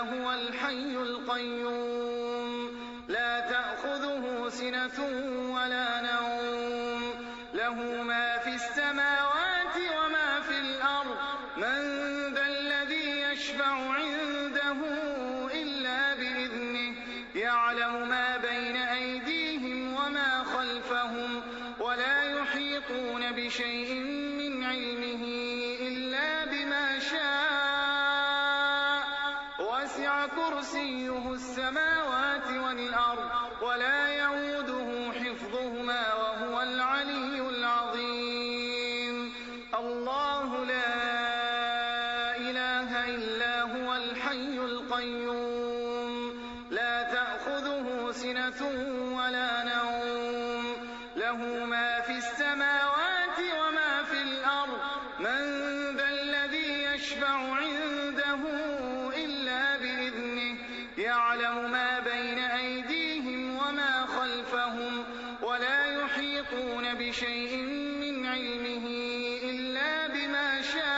هو الحي القيوم لا تأخذه سنة ولا نوم له ما في السماوات وما في الأرض من ذا الذي يشفع عنده إلا بإذنه يعلم ما بين أيديهم وما خلفهم ولا يحيطون بشيء من علمه إلا بما شاء وسع كرسيه السماوات والأرض ولا يئوده حفظهما وهو العلي العظيم الله لا إله إلا هو الحي القيوم لا تأخذه سنة ولا نوم له ما في السماوات وما في الأرض من ذا الذي يشفع عنده إلا بإذنه يعلم ما بين أيديهم وما خلفهم ولا يحيطون بشيء من علمه إلا بما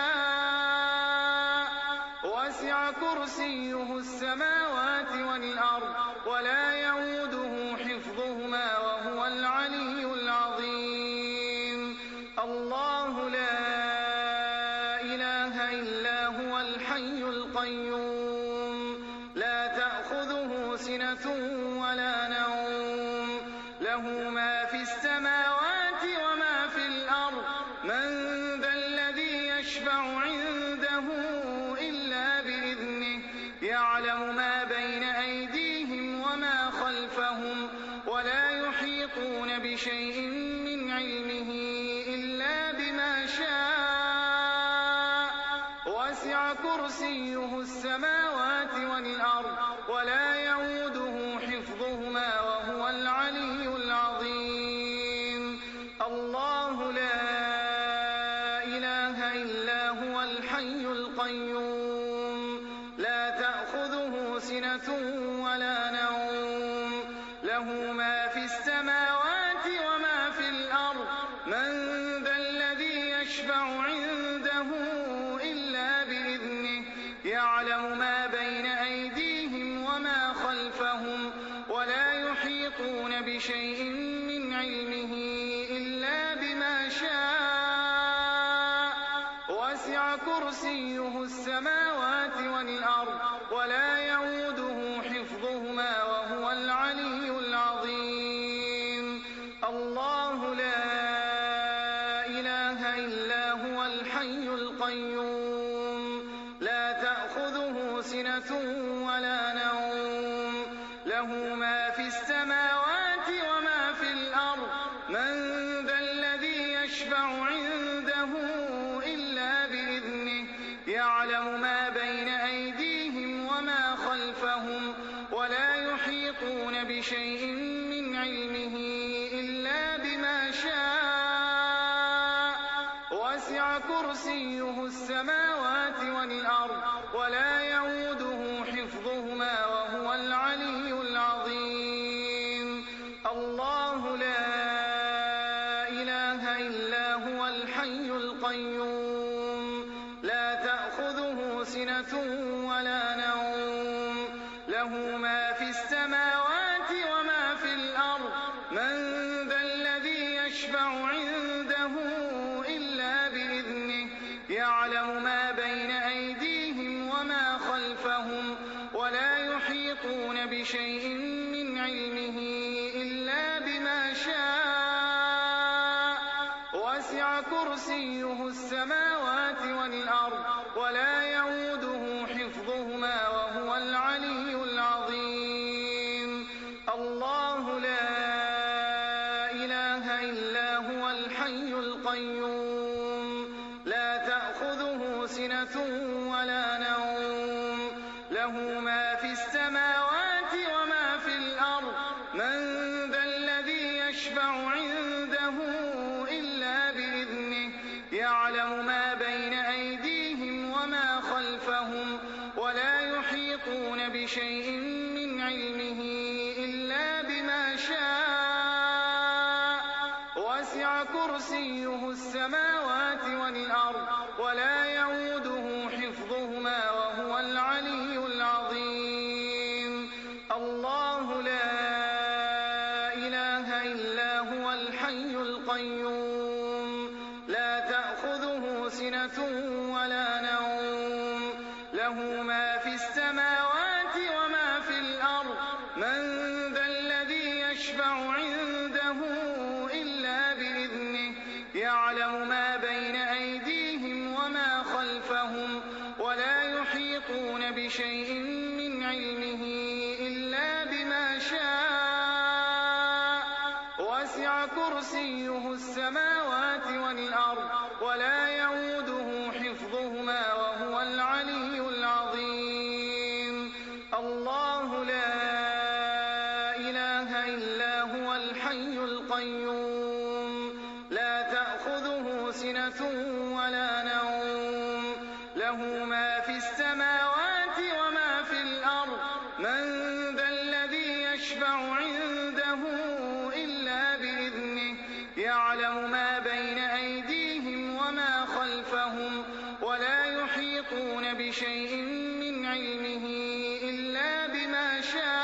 شاء وسع كرسيه السماوات والأرض ولا يئوده حفظهما وهو العلي العظيم الله لا إله إلا هو الحي القيوم لا تأخذه سنة ولا نوم له ما في السماوات وما في الأرض من ذا الذي يشفع عنده إلا بإذنه يعلم ما بين أيديهم وما خلفهم ولا يحيطون بشيء من علمه إلا بما شاء وسع كرسيه السماوات والأرض ولا يئوده حفظهما وهو العلي العظيم الله لا إله إلا هو الحي القيوم لا تأخذه سنة ولا نوم له ما في السماوات وما في الأرض من ذا الذي يشفع عنده إلا بإذنه يعلم ما بين أيديهم وما خلفهم ولا يحيطون بشيء من علمه إلا بما شاء وسع كرسيه السماوات والأرض ولا يئوده حفظهما وهو العلي العظيم الله لا إله إلا هو الحي القيوم لا تأخذه سنة ولا نوم له ما في السماوات وما في الأرض من ذا الذي يشفع عنده إلا بإذنه يعلم ما بين أيديهم وما خلفهم ولا يحيطون بشيء من علمه إلا بما شاء وسع كرسيه السماوات والأرض ولا يئوده حفظهما وهو العلي العظيم الله لا إله إلا هو الحي القيوم لا تأخذه سنة ولا نوم له ما في السماوات وما في الأرض من ذا الذي يشفع عنده إلا بإذنه يعلم ما بين أيديهم وما خلفهم ولا يحيطون بشيء من علمه إلا بما شاء وسع كرسيه السماوات والأرض ولا يئوده حفظهما وهو العلي العظيم الله لا إله إلا هو الحي القيوم لا تأخذه سنة ولا نوم له ما في السماوات وما في الأرض من ذا الذي يشفع عنده إلا بإذنه يعلم ما بين أيديهم وما خلفهم ولا يحيطون بشيء من علمه إلا بما شاء وسع كرسيه السماوات والأرض ولا يئوده حفظهما وهو العلي العظيم علمه إلا بما شاء وسع كرسيه السماوات والأرض ولا يئوده حفظهما وهو العلي العظيم الله لا إله إلا هو الحي القيوم لا تأخذه سنة ولا نوم له ما في السماوات وما في الأرض من ذا الذي يشفع عنده إلا بإذنه يعلم ما بين أيديهم وما خلفهم ولا يحيطون بشيء من علمه إلا بما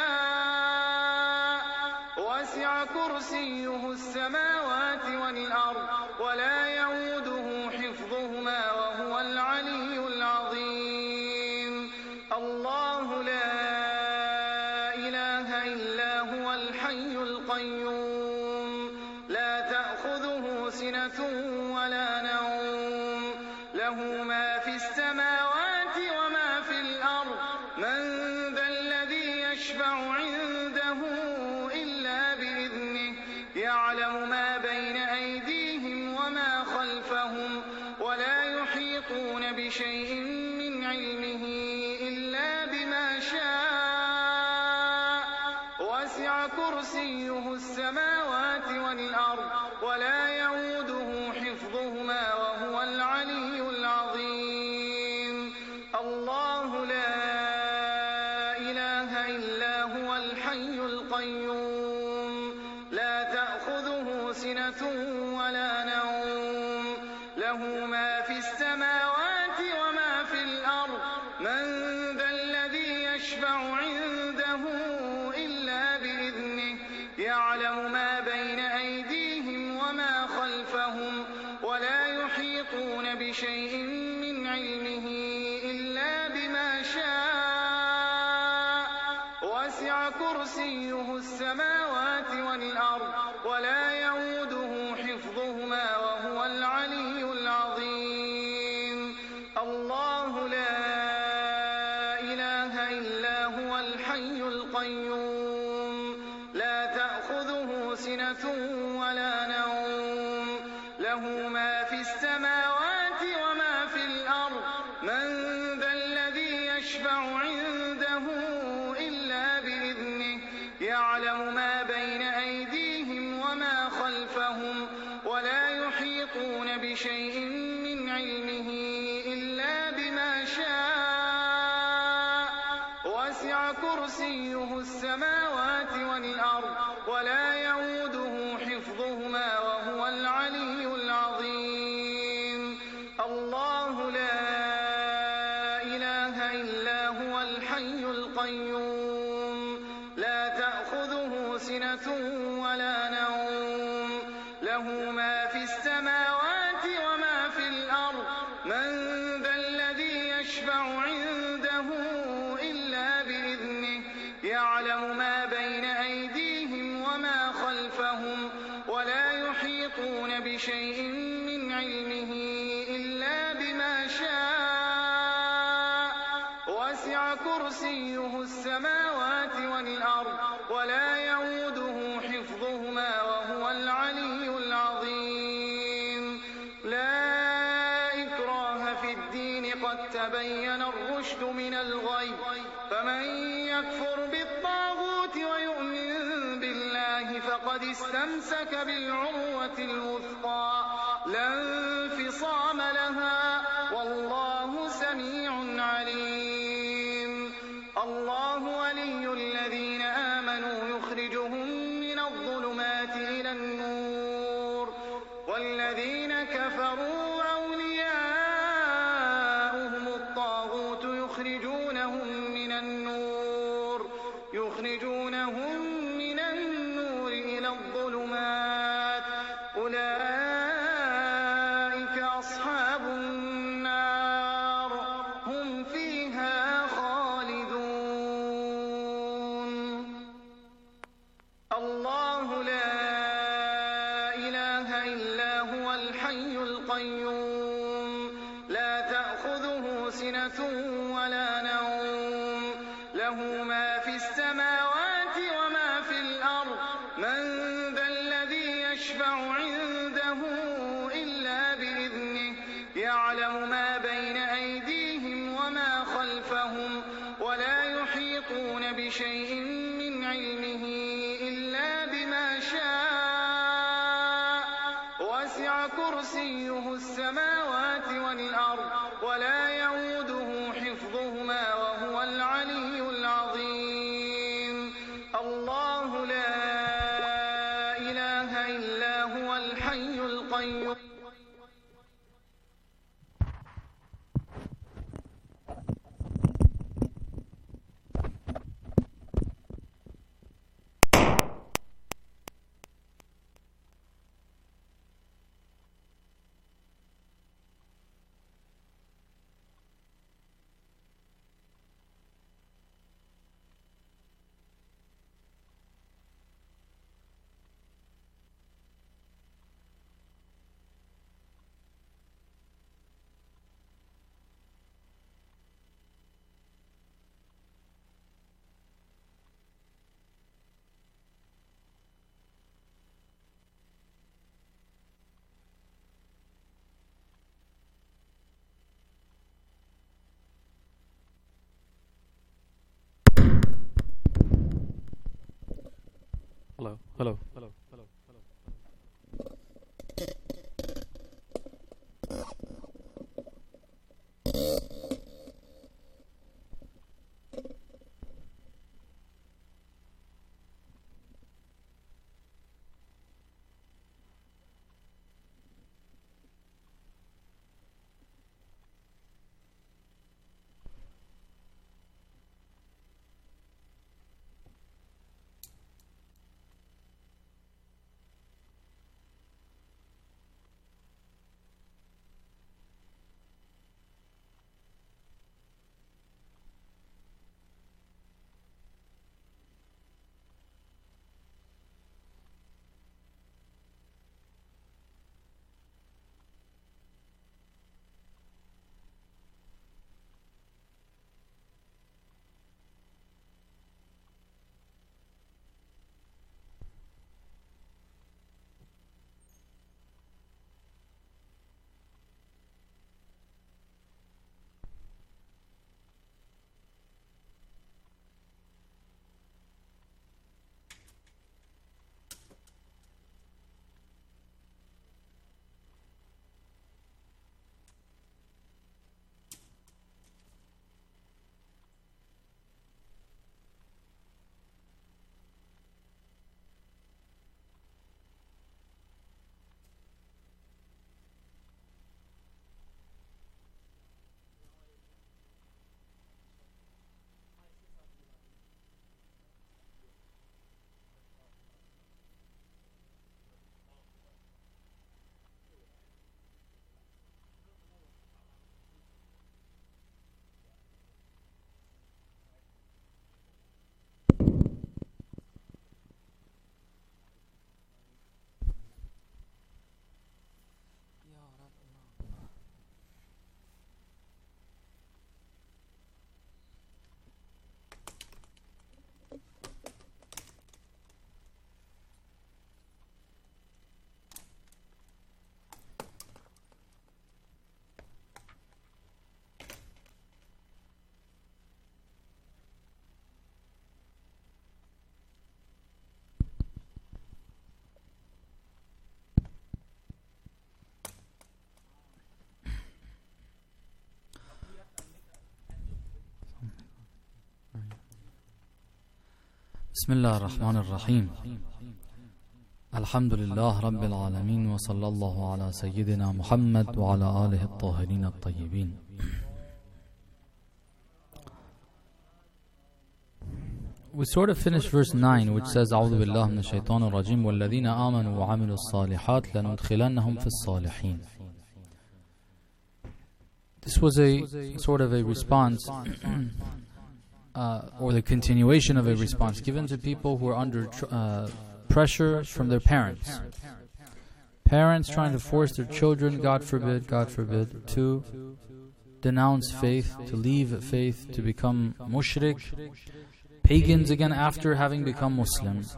شاء وسع كرسيه السماوات والأرض ولا يئوده حفظهما وهو العلي العظيم الله لا إله إلا هو الحي القيوم لا تأخذه سنة ولا نوم له ما في السماوات وما في الأرض من ذا الذي يشفع عنده إلا بإذنه يعلم ما بين أيديهم وما خلفهم ولا يحيطون بشيء من علمه إلا بما شاء وسع كرسيه السماوات والأرض ولا يئوده حفظهما وهو العلي العظيم الله لا إله إلا هو الحي القيوم لا تأخذه سنة ولا نوم له ما في السماوات وما في الأرض من ذا الذي يشفع عنده إلا بإذنه يعلم ما بين أيديهم وما خلفهم ولا يحيطون بشيء من علمه إلا بما شاء وسع كرسيه السماوات والأرض ولا يئوده حفظهما وهو العلي العظيم الله لا إله إلا هو الحي القيوم لا تأخذه سنة ولا نوم له ما في السماوات وما في الأرض من ذا الذي يشفع عنده إلا بإذنه يعلم ما بين أيديهم وما خلفهم ولا يحيطون بشيء من علمه إلا بما شاء وسع كرسيه السماوات والأرض ولا يئوده حفظهما وهو العلي العظيم الله لا إله إلا هو الحي القيوم لا تأخذه سنة ولا نوم له ما في السماوات وما في الأرض من ذا الذي يشفع عنده إلا بإذنه يعلم ما بين أيديهم وما خلفهم ولا يحيطون بشيء من علمه إلا بما شاء وسع كرسيه السماوات والأرض ولا يئوده حفظهما وهو العلي العظيم لا إكراه في الدين قد تبين الرشد من الغي فمن يكفر بالطاغوت ويؤمن بالله فقد استمسك بالعروة الوثقى لا انفصام لها والله سميع عليم الله ولي الذين آمنوا يخرجهم من الظلمات إلى النور والذين كفروا أولياؤهم الطاغوت يخرجونهم من النور إلى الظلمات أولئك أصحاب النار هم فيها خالدون الله لا إله إلا هو الحي القيوم لا تأخذه سنة ولا نوم له له ما في السماوات وما في الأرض من ذا الذي يشفع عنده إلا بإذنه يعلم ما بين أيديهم وما خلفهم ولا يحيطون بشيء من علمه إلا بما شاء وسع كرسيه السماوات والأرض ولا يؤوده حفظهما وهو العلي العظيم الله لا إله إلا هو الحي القيوم Hello. بسم الله الرحمن الرحيم. الحمد لله رب العالمين، وصلى الله على سيدنا محمد وعلى آله الطاهرين الطيبين. We sort of finished verse 9, which says أعوذ بالله من الشيطان الرجيم والذين آمنوا وعملوا الصالحات لندخلنهم في الصالحين. This was a sort of a response or the continuation of a response given to people who are under pressure from their parents. Parents trying to force their children, God forbid, to denounce faith, to leave faith, to become mushrik, pagans again after having become Muslims.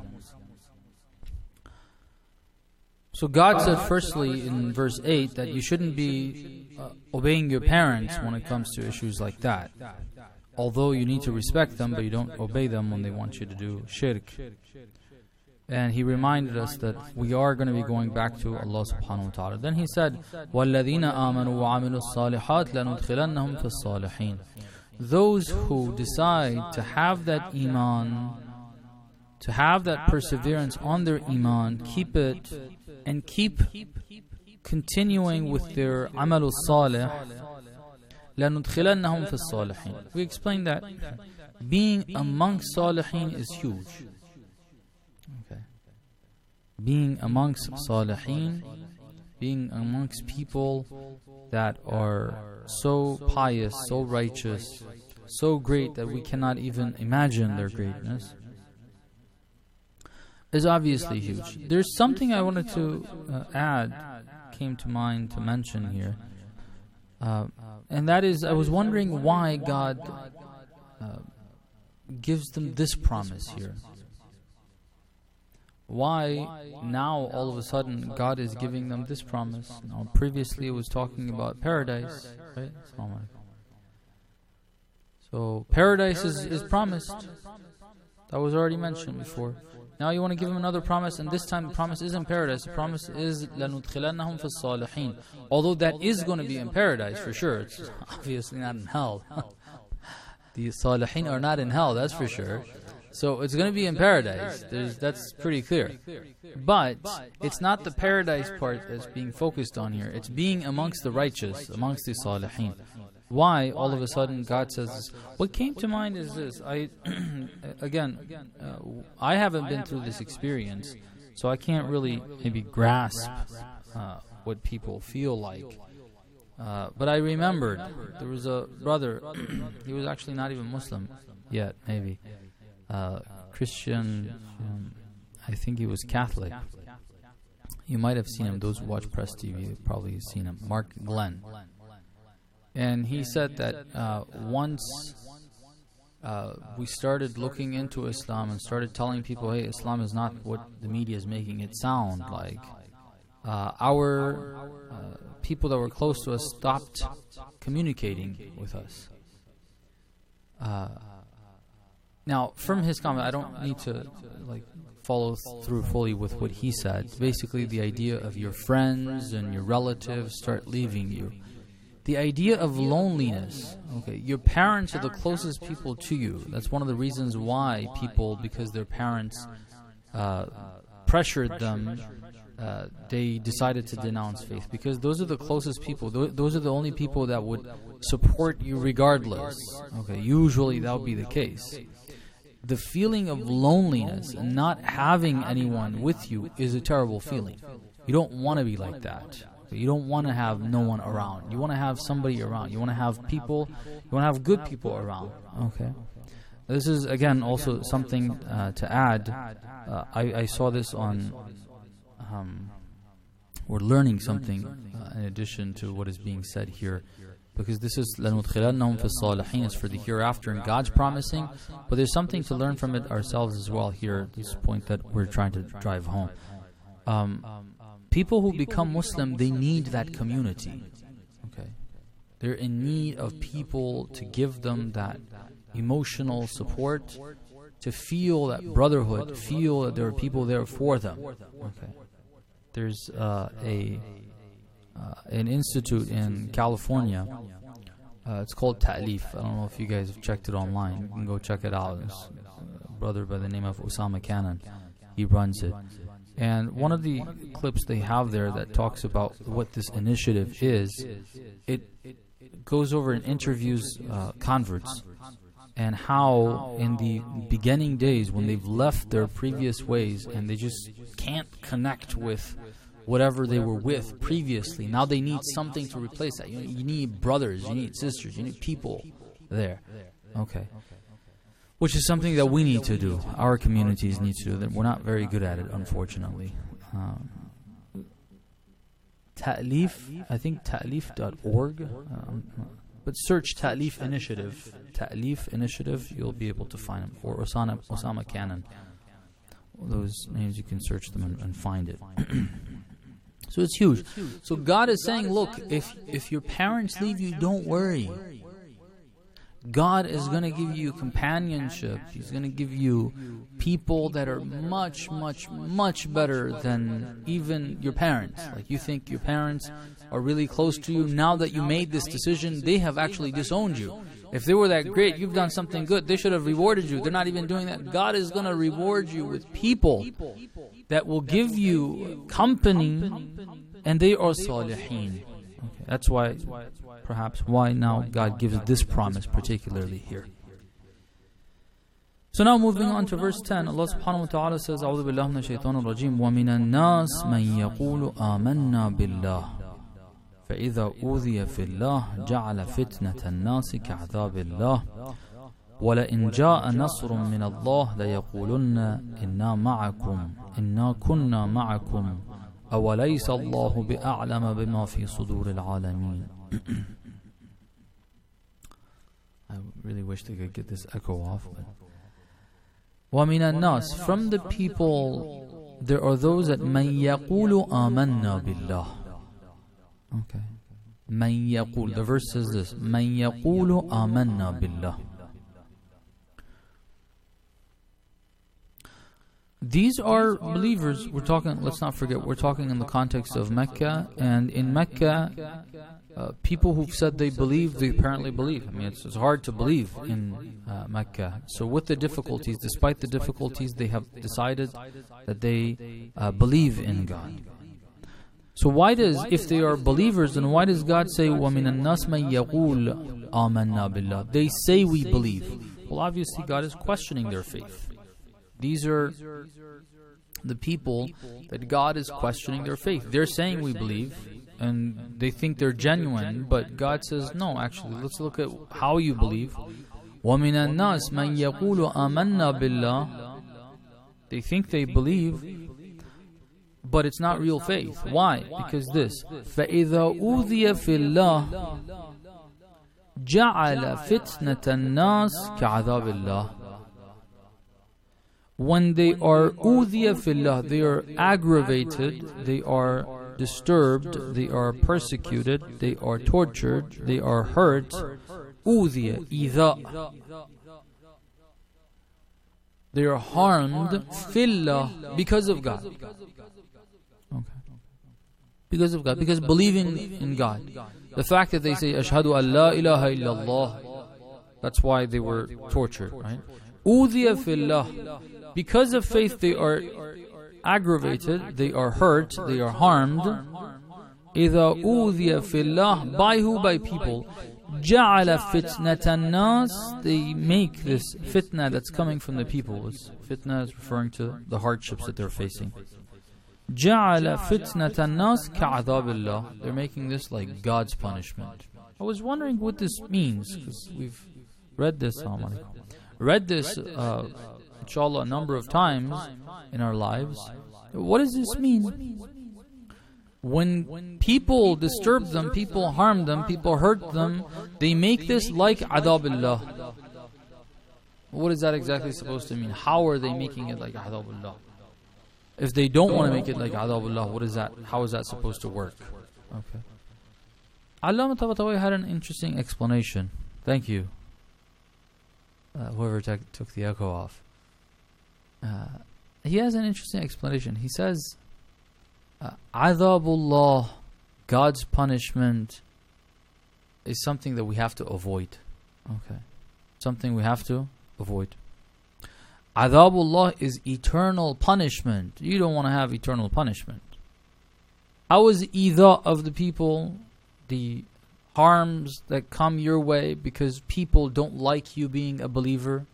So God said firstly in verse 8 that you shouldn't be obeying your parents when it comes to issues like that. Although you need to respect them, but you don't obey them when they want you to do shirk. And He reminded us that we are going to be going back to Allah subhanahu wa ta'ala. Then He said, وَالَّذِينَ آمَنُوا وَعَمِلُوا الصَّالِحَاتِ لَنُدْخِلَنَّهُمْ فِي الصَّالِحِينَ. Those who decide to have that iman, to have that perseverance on their iman, keep it, and keep continuing with their amal salih, لَنُدْخِلَنَّهُمْ فِي الصَّالِحِينَ. We explained that being amongst salihin is huge. Okay. Being amongst salihin, being amongst people that are so pious, so righteous, so great that we cannot even imagine their greatness, is obviously huge. There's something I wanted to add, came to mind to mention here. And that is, I was wondering why God gives them this promise here. Why now all of a sudden God is giving them this promise? Now, previously it was talking about paradise, right? So paradise is promised. That was already mentioned before. Now you want to give them another promise, and this time the promise isn't paradise. The promise is لَنُدْخِلَنَّهُمْ فِي الصَّالِحِينَ. Although that is going to be in paradise for sure. It's obviously not in hell. The salihin are not in hell, that's for sure. So it's going to be in paradise. That's pretty clear. But it's not the paradise part that's being focused on here. It's being amongst the righteous, amongst the salihin. Why all of a sudden God says this? What came to mind is this. I haven't been through this experience, so I can't really maybe grasp what people feel like. But I remembered there was a brother. He was actually not even Muslim yet, maybe Christian. I think he was Catholic. You might have seen him. Those who watch Press TV have probably seen him. Mark Glenn. And he said that once we started looking into Islam and started telling people, hey, Islam is not what the media is making it sound like, our people that were close to us stopped communicating with us. Now, from his comment, I don't need to follow through fully with what he said. Basically, the idea of your friends and your relatives start leaving you. The idea of loneliness, okay, your parents are the closest people to you. That's one of the reasons why people, because their parents pressured them, they decided to denounce faith. Because those are the closest people. Those are the only people that would support you regardless. Okay, usually that would be the case. The feeling of loneliness and not having anyone with you is a terrible feeling. You don't want to be like that. You don't want to have no one around. You want to have somebody around. You want to have people. You want to have good people around. Okay. This is again also something to add. I saw this on. We're learning something in addition to what is being said here, because this is لَنُدْخِلَنَّهُمْ فِي الصَّالِحِينَ. It's for the hereafter, and God's promising. But there's something to learn from it ourselves as well here. This point that we're trying to drive home. People who become Muslim, they need that community. Okay, they're in need of people to give them that emotional support, to feel that brotherhood, feel that there are people there for them. Okay, there's an institute in California. It's called Ta'leef. I don't know if you guys have checked it online. You can go check it out. There's a brother by the name of Osama Cannon. He runs it. And one of the clips they have there that talks about what this initiative is, it goes over and interviews converts and how in the beginning days when they've left their previous ways and they just can't connect with whatever they were with previously. Now they need something to replace that. You need brothers, you need sisters, you need people there. Okay. Which is something that we need to do. Our communities need to do that. We're not very good at it, unfortunately. Ta'leef, I think ta'leef.org. But search Ta'leef Initiative. Ta'leef Initiative, you'll be able to find them. Or Osama Cannon. Those names, you can search them and find it. So it's huge. So God is saying, look, if your parents leave you, don't worry. God is going to give you companionship. He's going to give you people that are much, much, much better than even your parents. Like, you think your parents are really close to you. Now that you made this decision, they have actually disowned you. If they were that great, you've done something good, they should have rewarded you. They're not even doing that. God is going to reward you with people that will give you company, and they are salihin. Okay, that's why, perhaps, why now God gives this promise particularly here. So now moving on to verse 10, Allah subhanahu wa ta'ala says, أعوذ بالله من الشيطان الرجيم ومن الناس من يقول آمنا بالله فإذا أوذي في الله جعل فتنة الناس كعذاب الله ولئن جاء نصر من الله ليقولن إنا معكم إنا كنا معكم أوليس الله بأعلم بما في صدور العالمين. I really wish they could get this echo off. وَمِنَ النَّاسِ, from the people there are those that مَنْ يَقُولُ آمَنَّا بِاللَّهِ. Okay. مَنْ يَقُول, the verse says this, مَنْ يَقُولُ آمَنَّا بِاللَّهِ. These are believers. We're talking, let's not forget, we're talking in the context of Mecca. And in Mecca, people who've said they believe, they apparently believe. I mean, it's hard to believe in Mecca. So with the difficulties, despite the difficulties, they have decided that they believe in God. So why does, if they are believers, then why does God say, وَمِنَ النَّاسِ مَنْ يَقُولُ آمَنَّا بِاللَّهِ? They say we believe. Well, obviously God is questioning their faith. These are the people that God is questioning their faith. They're saying we believe, and they think they're genuine, but God says, no, actually, let's look at how you believe. وَمِنَ النَّاسِ مَنْ يَقُولُ آمَنَّا بِاللَّهِ. They think they believe, but it's not real faith. Why? Because this, فَإِذَا أُوذِيَ فِي اللَّهِ جَعَلَ فِتْنَةَ النَّاسِ كَعَذَابِ اللَّهِ. When they are أُوذِيَ فِي اللَّهِ, they are aggravated, they are disturbed, they are persecuted, they are tortured, they are hurt. أُوذِيَ, إِذَا. They are harmed فِي اللَّهِ, because of God. Okay. Because of God, because believing in God. The fact that they say أشهد أن لا إله إلا الله, that's why they were tortured, right? أُوذِيَ فِي اللَّهِ. Because of faith, they are aggravated, they are hurt, they are harmed. إِذَا أُوذِيَ فِي اللَّهِ. By who? By people. جَعَلَ فِتْنَةَ النَّاسِ. They make this fitna that's coming from the people. Fitna is referring to the hardships that they're facing. جَعَلَ فِتْنَةَ النَّاسِ كَعَذَابِ اللَّهِ. They're making this like God's punishment. I was wondering what this means, because we've read this, inshallah, a number of times in our lives. What does this mean? When people disturb them, people harm them, people hurt them, they make this like adab-illah. What is that exactly supposed to mean? How are they making it like adab-illah? If they don't want to make it like adab-illah, what is that? How is that supposed to work? Okay. Allama Tabatabai had an interesting explanation. Thank you. Whoever took the echo off. He has an interesting explanation. He says, Adhabullah, God's punishment, is something that we have to avoid. Okay. Something we have to avoid. Adhabullah is eternal punishment. You don't want to have eternal punishment. How is idha of the people, the harms that come your way because people don't like you being a believer?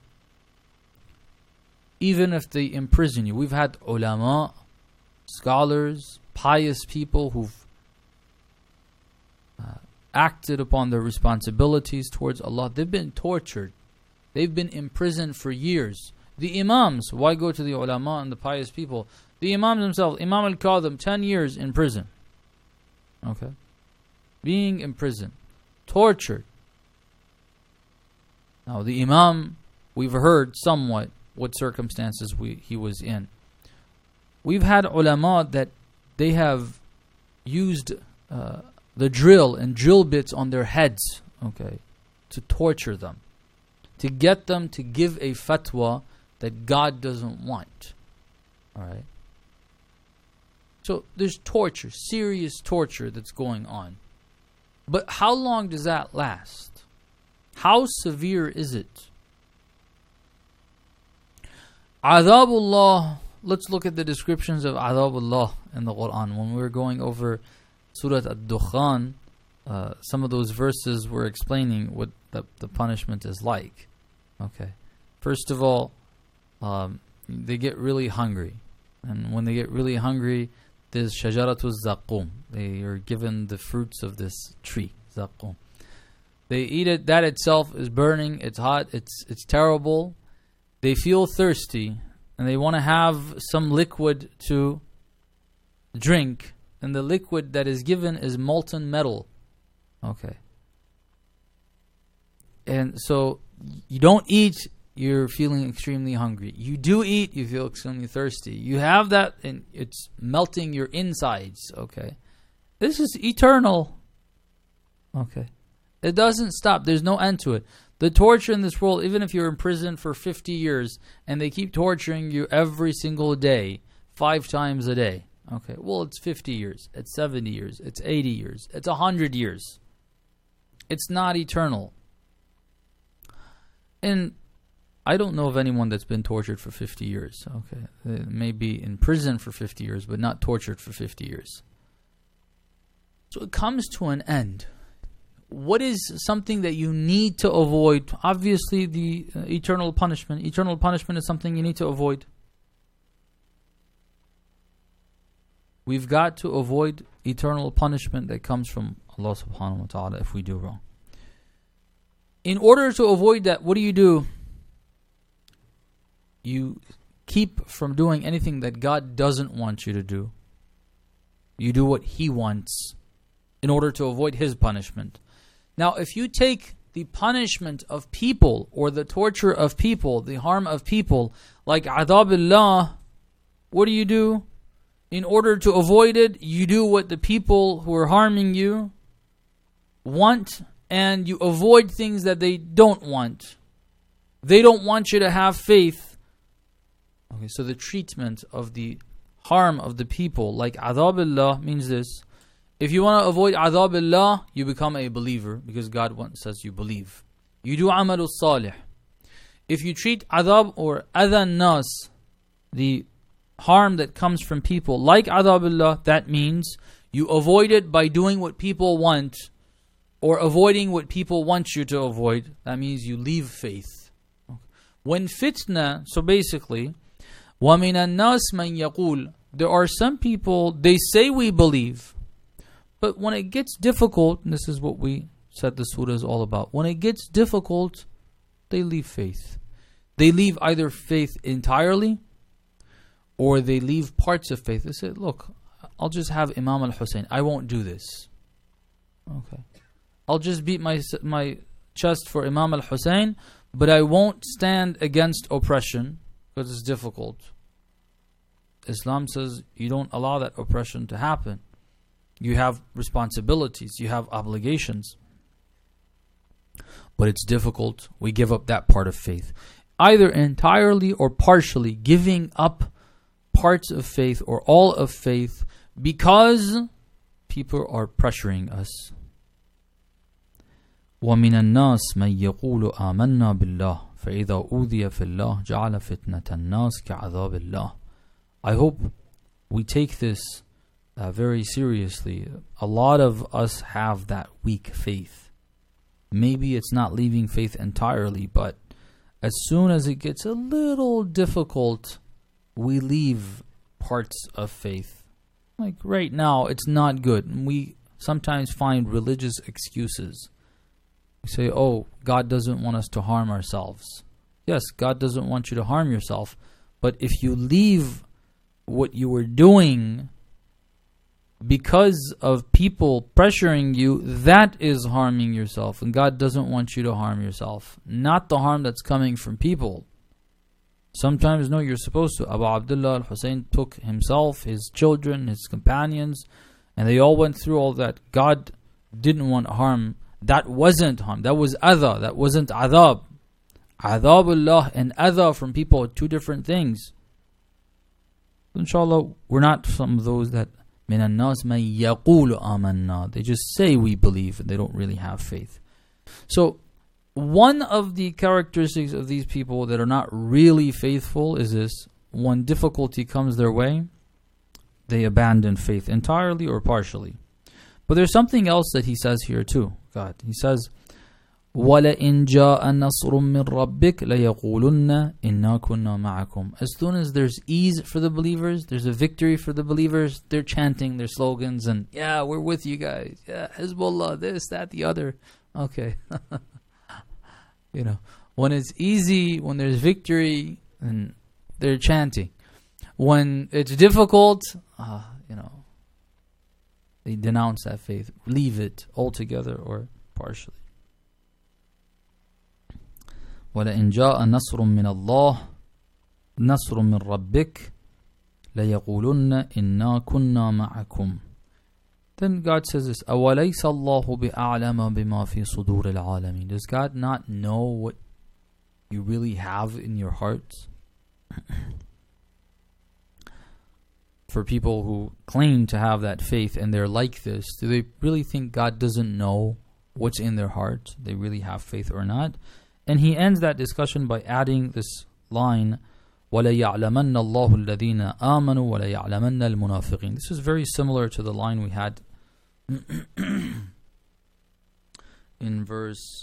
Even if they imprison you. We've had ulama, scholars, pious people who've acted upon their responsibilities towards Allah. They've been tortured. They've been imprisoned for years. The imams, why go to the ulama and the pious people? The imams themselves, Imam al-Kadhim, 10 years in prison. Okay. Being imprisoned, tortured, Now the Imam, we've heard somewhat what circumstances he was in. We've had ulama that they have used the drill and drill bits on their heads, okay, to torture them, to get them to give a fatwa that God doesn't want. Alright? So there's torture, serious torture that's going on. But how long does that last? How severe is it? Adhabullah, let's look at the descriptions of Adhabullah in the Quran. When we were going over Surah Ad-Dukhan, some of those verses were explaining what the punishment is like. Okay. First of all, they get really hungry. And when they get really hungry, there's shajaratuz zaqum. They are given the fruits of this tree, zaqum. They eat it. That itself is burning. It's hot. It's terrible. They feel thirsty, and they want to have some liquid to drink. And the liquid that is given is molten metal. Okay. And so you don't eat, you're feeling extremely hungry. You do eat, you feel extremely thirsty. You have that, and it's melting your insides. Okay. This is eternal. Okay. It doesn't stop. There's no end to it. The torture in this world, even if you're in prison for 50 years and they keep torturing you every single day, 5 times a day. Okay, well, it's 50 years. It's 70 years. It's 80 years. It's 100 years. It's not eternal. And I don't know of anyone that's been tortured for 50 years. Okay, they may be in prison for 50 years, but not tortured for 50 years. So it comes to an end. What is something that you need to avoid? Obviously, the eternal punishment. Eternal punishment is something you need to avoid. We've got to avoid eternal punishment that comes from Allah subhanahu wa ta'ala if we do wrong. In order to avoid that, what do? You keep from doing anything that God doesn't want you to do. You do what He wants in order to avoid His punishment. Now, if you take the punishment of people or the torture of people, the harm of people, like adhabillah, what do? In order to avoid it, you do what the people who are harming you want, and you avoid things that they don't want. They don't want you to have faith. Okay, so the treatment of the harm of the people, like adhabillah, means this. If you want to avoid adhabillah, you become a believer, because God says you believe. You do amalul salih. If you treat adhab or adhan nas, the harm that comes from people, like adhabillah, that means you avoid it by doing what people want, or avoiding what people want you to avoid. That means you leave faith. When fitna, so basically, وَمِنَ النَّاسِ مَنْ يَقُولُ, there are some people, they say we believe, but when it gets difficult, and this is what we said the surah is all about, when it gets difficult, they leave faith. They leave either faith entirely, or they leave parts of faith. They say, look, I'll just have Imam al-Hussein. I won't do this. Okay. I'll just beat my chest for Imam al-Hussein, but I won't stand against oppression, because it's difficult. Islam says you don't allow that oppression to happen. You have responsibilities, you have obligations. But it's difficult. We give up that part of faith. Either entirely or partially giving up parts of faith or all of faith because people are pressuring us. وَمِنَ النَّاسِ مَنْ يَقُولُ آمَنَّا بِاللَّهِ فَإِذَا أُوذِيَ فِي اللَّهِ جَعَلَ فِتْنَةَ النَّاسِ كَعَذَابِ اللَّهِ. I hope we take this very seriously. A lot of us have that weak faith. Maybe it's not leaving faith entirely, but as soon as it gets a little difficult, we leave parts of faith. Like right now, it's not good. And we sometimes find religious excuses. We say, oh, God doesn't want us to harm ourselves. Yes, God doesn't want you to harm yourself. But if you leave what you were doing because of people pressuring you, that is harming yourself. And God doesn't want you to harm yourself. Not the harm that's coming from people. Sometimes, no, you're supposed to. Abu Abdullah al-Hussein took himself, his children, his companions, and they all went through all that. God didn't want harm. That wasn't harm. That was adha. That wasn't adhab. Adhabullah and adha from people are two different things. Inshallah, we're not some of those that مِنَ النَّاسِ مَنْ يَقُولُ آمَنَّا. They just say we believe and they don't really have faith. So, one of the characteristics of these people that are not really faithful is this: when difficulty comes their way, they abandon faith entirely or partially. But there's something else that he says here too. God, he says, وَلَئِنْ جَاءَ نَصْرٌ مِّن رَبِّكَ لَيَقُولُنَّ إِنَّا كُنَّا مَعَكُمْ. As soon as there's ease for the believers, there's a victory for the believers, they're chanting their slogans and, yeah, we're with you guys. Yeah, Hezbollah, this, that, the other. Okay. You know, when it's easy, when there's victory, and they're chanting. When it's difficult, you know, they denounce that faith, leave it altogether or partially. وَلَئِنْ جَاءَ نَصْرٌ مِّنَ اللَّهِ نَصْرٌ مِّن رَبِّكَ لَيَقُولُنَّ إِنَّا كُنَّا مَعَكُمْ. Then God says this, أَوَلَيْسَ اللَّهُ بِأَعْلَمَ بِمَا فِي صُدُورِ الْعَالَمِينَ. Does God not know what you really have in your hearts? For people who claim to have that faith and they're like this, do they really think God doesn't know what's in their heart? They really have faith or not? And he ends that discussion by adding this line, وَلَيَعْلَمَنَّ اللَّهُ الَّذِينَ آمَنُوا وَلَيَعْلَمَنَّ الْمُنَافِقِينَ. This is very similar to the line we had in verse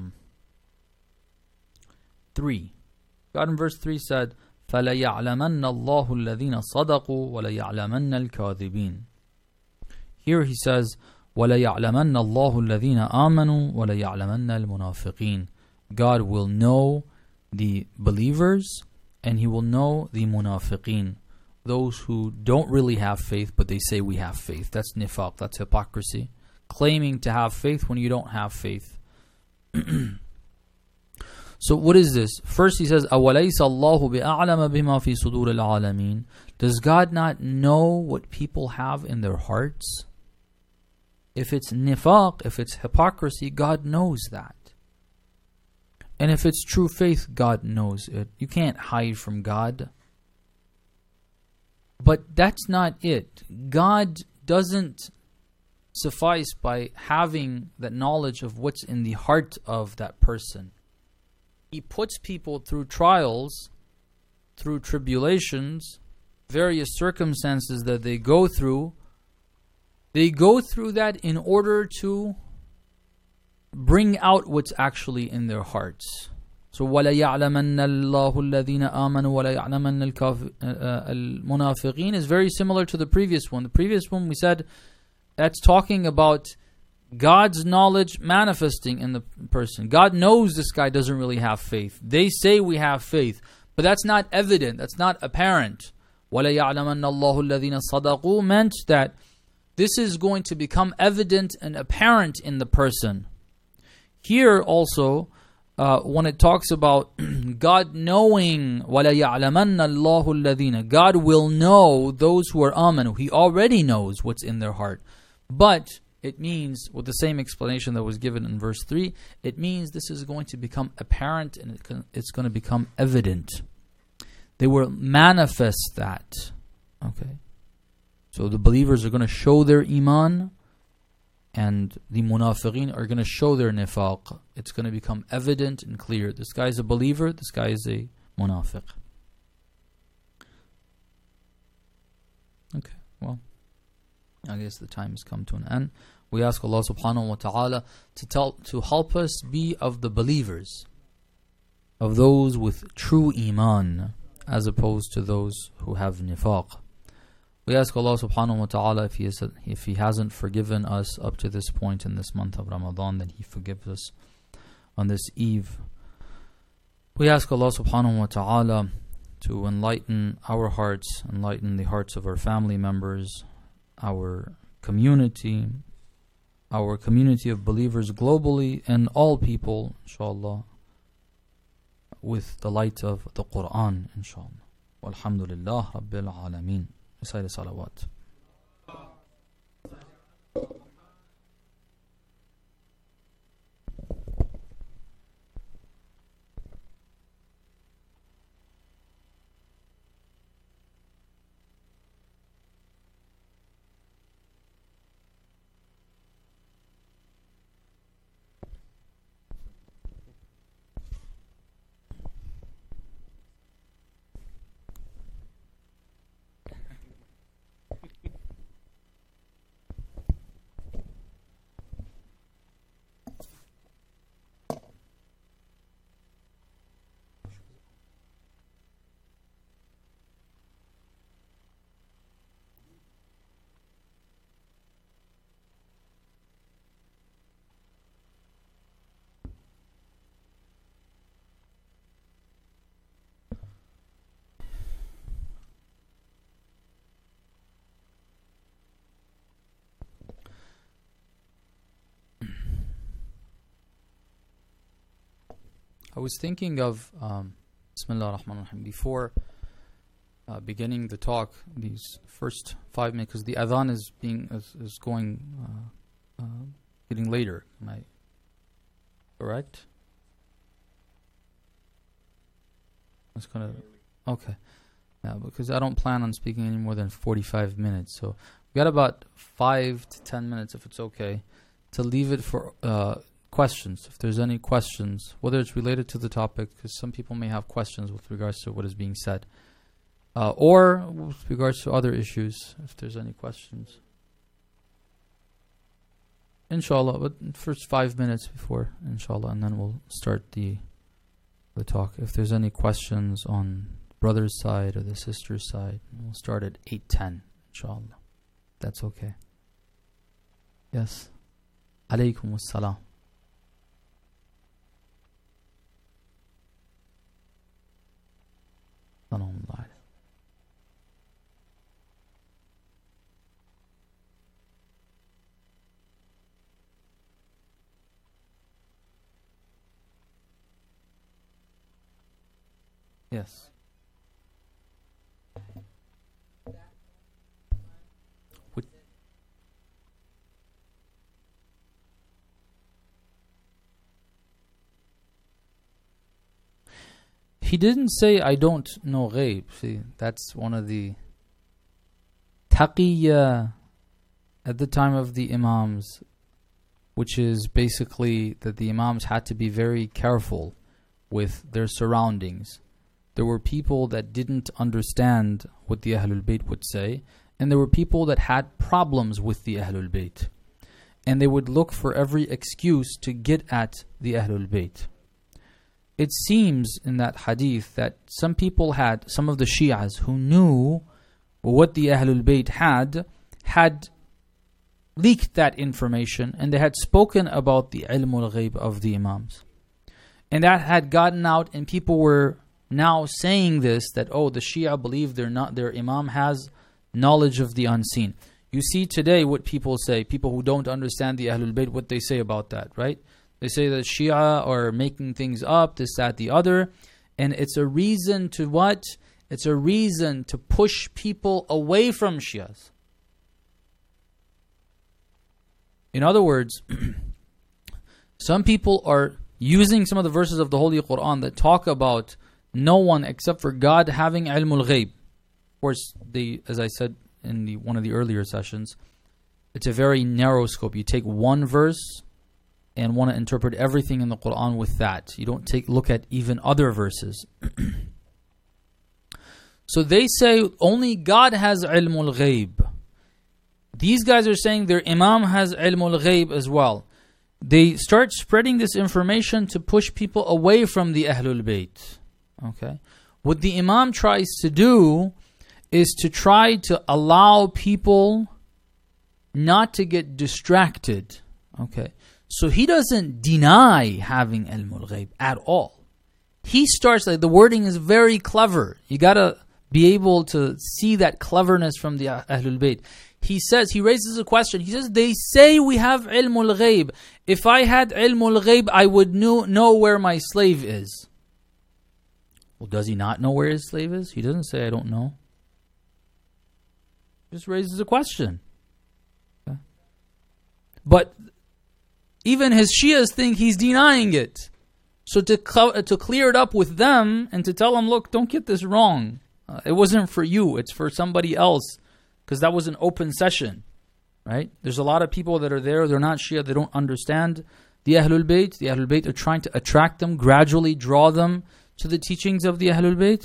3. God in verse 3 said, فَلَيَعْلَمَنَّ اللَّهُ الَّذِينَ صَدَقُوا وَلَيَعْلَمَنَّ الْكَاذِبِينَ. Here he says, وَلَيَعْلَمَنَّ اللَّهُ الَّذِينَ آمَنُوا وَلَيَعْلَمَنَّ الْمُنَافِقِينَ. God will know the believers and he will know the munafiqeen, those who don't really have faith but they say we have faith. That's nifaq, that's hypocrisy. Claiming to have faith when you don't have faith. So what is this? First he says, أَوَلَيْسَ اللَّهُ بِأَعْلَمَ بِمَا فِي صُدُورِ الْعَالَمِينَ. Does God not know what people have in their hearts? If it's nifaq, if it's hypocrisy, God knows that. And if it's true faith, God knows it. You can't hide from God. But that's not it. God doesn't suffice by having that knowledge of what's in the heart of that person. He puts people through trials, through tribulations, various circumstances that they go through. They go through that in order to bring out what's actually in their hearts. So وَلَيَعْلَمَنَّ اللَّهُ الَّذِينَ آمَنُوا وَلَيَعْلَمَنَّ الْمُنَافِقِينَ is very similar to the previous one. The previous one we said that's talking about God's knowledge manifesting in the person. God knows this guy doesn't really have faith. They say we have faith, but that's not evident. That's not apparent. وَلَيَعْلَمَنَّ اللَّهُ الَّذِينَ صَدَقُوا meant that this is going to become evident and apparent in the person. Here also, when it talks about God knowing, وَلَيَعْلَمَنَّ اللَّهُ الَّذِينَ, God will know those who are amanu. He already knows what's in their heart. But it means, with the same explanation that was given in verse 3, it means this is going to become apparent and it's going to become evident. They will manifest that. Okay. So the believers are going to show their iman, and the munafiqeen are going to show their nifaq. It's going to become evident and clear. This guy is a believer, this guy is a munafiq. Okay, well, I guess the time has come to an end. We ask Allah subhanahu wa ta'ala to help us be of the believers, of those with true iman, as opposed to those who have nifaq. We ask Allah subhanahu wa ta'ala if He hasn't forgiven us up to this point in this month of Ramadan, then He forgives us on this eve. We ask Allah subhanahu wa ta'ala to enlighten our hearts, enlighten the hearts of our family members, our community, our community of believers globally, and all people, inshallah, with the light of the Quran, inshallah. Walhamdulillah Rabbil Alameen. Recite the salawat. I was thinking of Bismillah ar-Rahman ar-Rahim before beginning the talk, these first 5 minutes, because the adhan is going getting later. Am I correct? That's gonna okay. Yeah, because I don't plan on speaking any more than 45 minutes, so we got about 5 to 10 minutes, if it's okay, to leave it for questions. If there's any questions, whether it's related to the topic, because some people may have questions with regards to what is being said, or with regards to other issues, if there's any questions. Inshallah, but first 5 minutes before, inshallah, and then we'll start the talk. If there's any questions on the brother's side or the sister's side, we'll start at 8:10, inshallah. That's okay. Yes. Alaykum as-salam. Yes. He didn't say, I don't know ghaib. See, that's one of the taqiyya at the time of the Imams, which is basically that the Imams had to be very careful with their surroundings. There were people that didn't understand what the Ahlul Bayt would say, and there were people that had problems with the Ahlul Bayt. And they would look for every excuse to get at the Ahlul Bayt. It seems in that hadith that some people had, some of the Shi'as who knew what the Ahlul Bayt had leaked that information, and they had spoken about the ilmul ghaib of the Imams. And that had gotten out, and people were now saying this, that, oh, the Shia believe their Imam has knowledge of the unseen. You see today what people say, people who don't understand the Ahlul Bayt, what they say about that, right? They say that Shia are making things up, this, that, the other. And it's a reason to what? It's a reason to push people away from Shias. In other words, some people are using some of the verses of the Holy Quran that talk about no one except for God having ilmul ghaib. Of course, as I said in one of the earlier sessions, it's a very narrow scope. You take one verse and want to interpret everything in the Quran with that. You don't look at even other verses. So they say only God has ilmul ghaib. These guys are saying their Imam has ilmul ghaib as well. They start spreading this information to push people away from the Ahlul Bayt. Okay? What the Imam tries to do is to try to allow people not to get distracted. Okay? So he doesn't deny having ilmul ghaib at all. He starts, like, the wording is very clever. You gotta be able to see that cleverness from the Ahlul Bayt. he raises a question. He says, they say we have ilmul ghaib. If I had ilmul ghaib, I would know where my slave is. Well, does he not know where his slave is? He doesn't say, I don't know. He just raises a question. Okay. But even his Shias think he's denying it. So to clear it up with them and to tell them, look, don't get this wrong. It wasn't for you. It's for somebody else. Because that was an open session, right? There's a lot of people that are there. They're not Shia. They don't understand the Ahlul Bayt. The Ahlul Bayt are trying to attract them, gradually draw them to the teachings of the Ahlul Bayt.